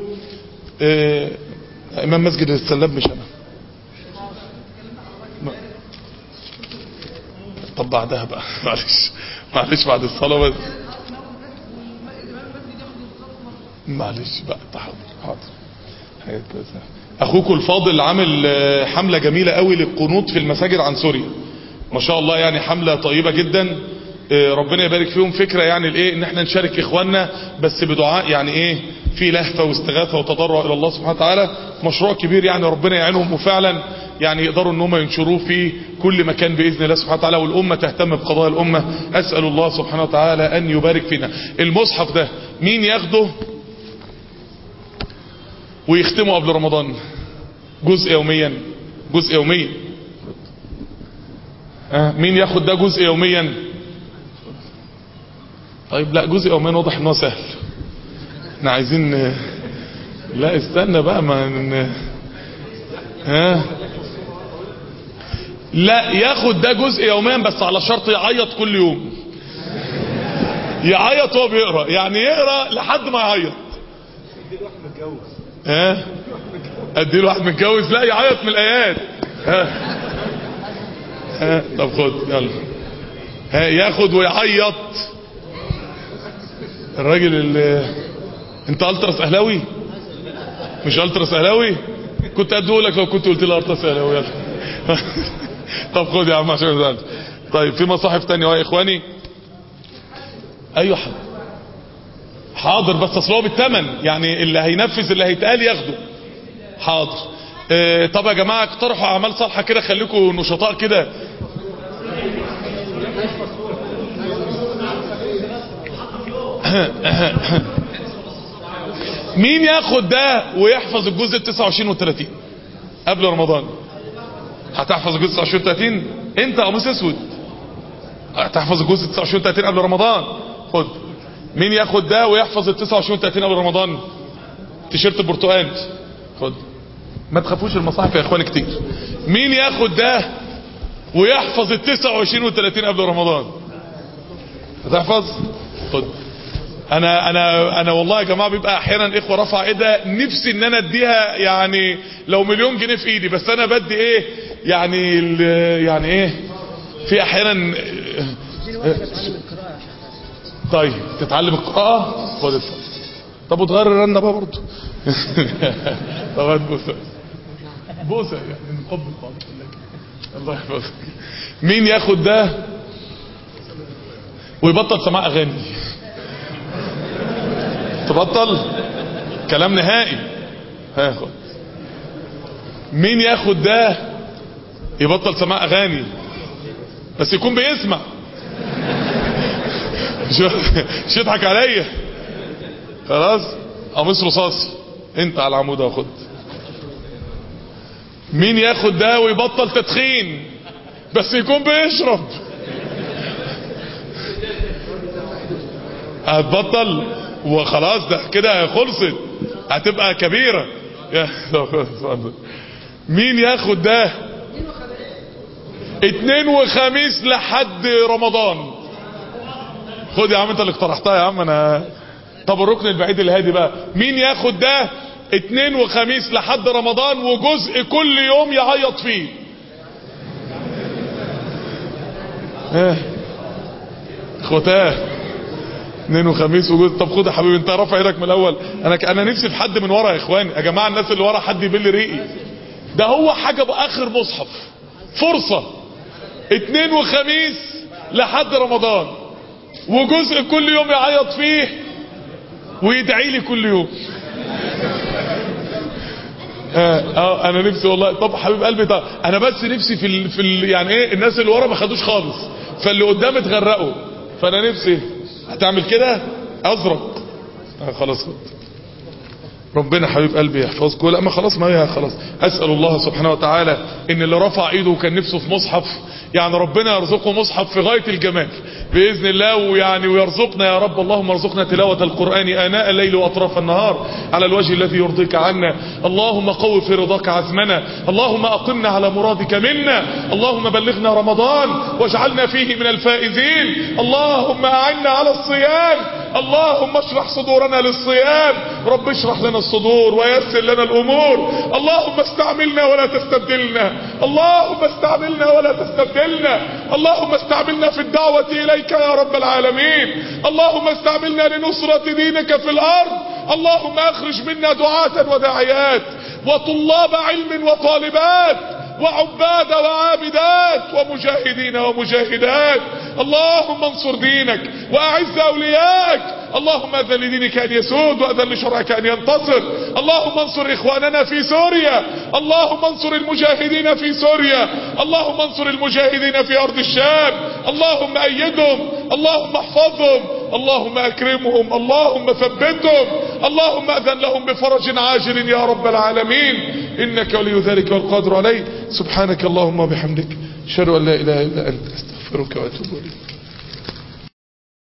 امام مسجد السلاب مش انا. طب بعدها بقى معلش بعد الصلاه بس. معلش بقى حاضر. اخوكم الفاضل عامل حملة جميلة قوي للقنوط في المساجد عن سوريا ما شاء الله، يعني حملة طيبة جدا ربنا يبارك فيهم. فكرة يعني الايه ان احنا نشارك اخواننا بس بدعاء، يعني ايه في لهفة واستغاثة وتضرع الى الله سبحانه وتعالى. مشروع كبير يعني ربنا يعينهم، وفعلا يعني يقدروا ان هم ينشروه في كل مكان باذن الله سبحانه وتعالى، والامة تهتم بقضايا الامة. اسأل الله سبحانه وتعالى ان يبارك فينا. المصحف ده مين ياخده ويختموا قبل رمضان؟ جزء يوميا، جزء يوميا. مين ياخد ده جزء يوميا؟ طيب لا جزء يوميا واضح انه سهل. احنا عايزين لا استنى بقى ما لا ياخد ده جزء يوميا بس على شرط يعيط كل يوم. يعيط وهو بيقرا، يعني يقرا لحد ما يعيط. اديله واحد متجوز؟ لا يعيط من الايات. طب خد يلا. ياخد ويعيط. الراجل اللي انت التراس اهلاوي مش التراس اهلاوي كنت ادولك لو كنت قلت لي التراس اهلاوي. يلا طب خد يا عم عشان ما. طيب في مصاحف تانية يا اخواني. ايوه حاضر بس اصل هو بالثمن، يعني اللي هينفذ اللي هيتقال ياخده. حاضر. طب يا جماعه اقترحوا اعمال صالحه كده، خليكم نشطاء كده. مين ياخد ده ويحفظ الجزء 29 و30 قبل رمضان؟ هتحفظ الجزء 29 و30 انت قميص اسود؟ هتحفظ الجزء 29 و30 قبل رمضان؟ خد. مين ياخد ده ويحفظ ال 29 و30 قبل رمضان؟ تيشيرت برتقال. خد. ما تخافوش المصاحف يا اخواني كتير. مين ياخد ده ويحفظ ال 29 و30 قبل رمضان؟ هتحفظ؟ خد. انا والله يا جماعه بيبقى احيانا اخوه رفع ايدها نفسي ان انا اديها يعني لو مليون جنيه في ايدي، بس انا بدي ايه يعني يعني ايه في احيانا. طيب تتعلم القراءه؟ خد الفضل. طب وتغير الرنه بقى برضه. طب بوسه يعني نقبل بعض. الله يحفظك. مين ياخد ده ويبطل سماع اغاني؟ تبطل كلام نهائي. هاخد. مين ياخد ده يبطل سماع اغاني بس يكون بيسمع؟ مش يضحك عليا. خلاص قميص رصاصي انت على العمود اخد. مين ياخد ده ويبطل تدخين بس يكون بيشرب؟ هتبطل وخلاص ده كده خلصت، هتبقى كبيرة. مين ياخد ده 2 وخميس لحد رمضان؟ خد يا عم انت اللي اقترحتها يا عم انا. طب الركن البعيد الهادي بقى، مين ياخد ده 2 وخميس لحد رمضان وجزء كل يوم يعيط فيه؟ اخوتاه 2 وخميس وجزء. طب خد يا حبيبي انت رافع ايدك من الاول. انا نفسي في حد من ورا يا اخواني يا جماعه، الناس اللي ورا حد يبل ريقي. ده هو حاجه باخر مصحف فرصه 2 وخميس لحد رمضان وجزء كل يوم يعيط فيه ويدعي لي كل يوم. انا نفسي والله. طب حبيب قلبي طب انا بس نفسي في يعني ايه الناس اللي ورا ما خدوش خالص فاللي قدام اتغرقوا، فانا نفسي هتعمل كده ازرق. خلاص ربنا حبيب قلبي يحفظكم. لا ما خلاص ما هي خلاص. اسال الله سبحانه وتعالى ان اللي رفع ايده وكان نفسه في مصحف يعني ربنا يرزقه مصحف في غايه الجمال. بإذن الله ويرزقنا يا رب. اللهم ارزقنا تلاوة القرآن آناء الليل وأطراف النهار على الوجه الذي يرضيك عنا. اللهم قوي في رضاك عزمنا. اللهم أقمنا على مرادك منا. اللهم بلغنا رمضان واجعلنا فيه من الفائزين. اللهم أعنا على الصيام. اللهم اشرح صدورنا للصيام. رب اشرح لنا الصدور ويسر لنا الأمور. اللهم استعملنا ولا تستبدلنا. اللهم استعملنا ولا تستبدلنا. اللهم استعملنا في الدعوة إليك يا رب العالمين. اللهم استعملنا لنصرة دينك في الأرض. اللهم اخرج منا دعاة وداعيات وطلاب علم وطالبات وعباد وعابدات ومجاهدين ومجاهدات. اللهم انصر دينك واعز اوليائك. اللهم اذن لدينك ان يسود واذن لشرعك ان ينتصر. اللهم انصر اخواننا في سوريا. اللهم انصر المجاهدين في سوريا. اللهم انصر المجاهدين في ارض الشام. اللهم ايدهم. اللهم احفظهم. اللهم اكرمهم. اللهم ثبتهم. اللهم اذن لهم بفرج عاجل يا رب العالمين، انك ولي ذلك والقادر عليه. سبحانك اللهم وبحمدك اشهد ان لا اله الا انت استغفرك واتوب اليك.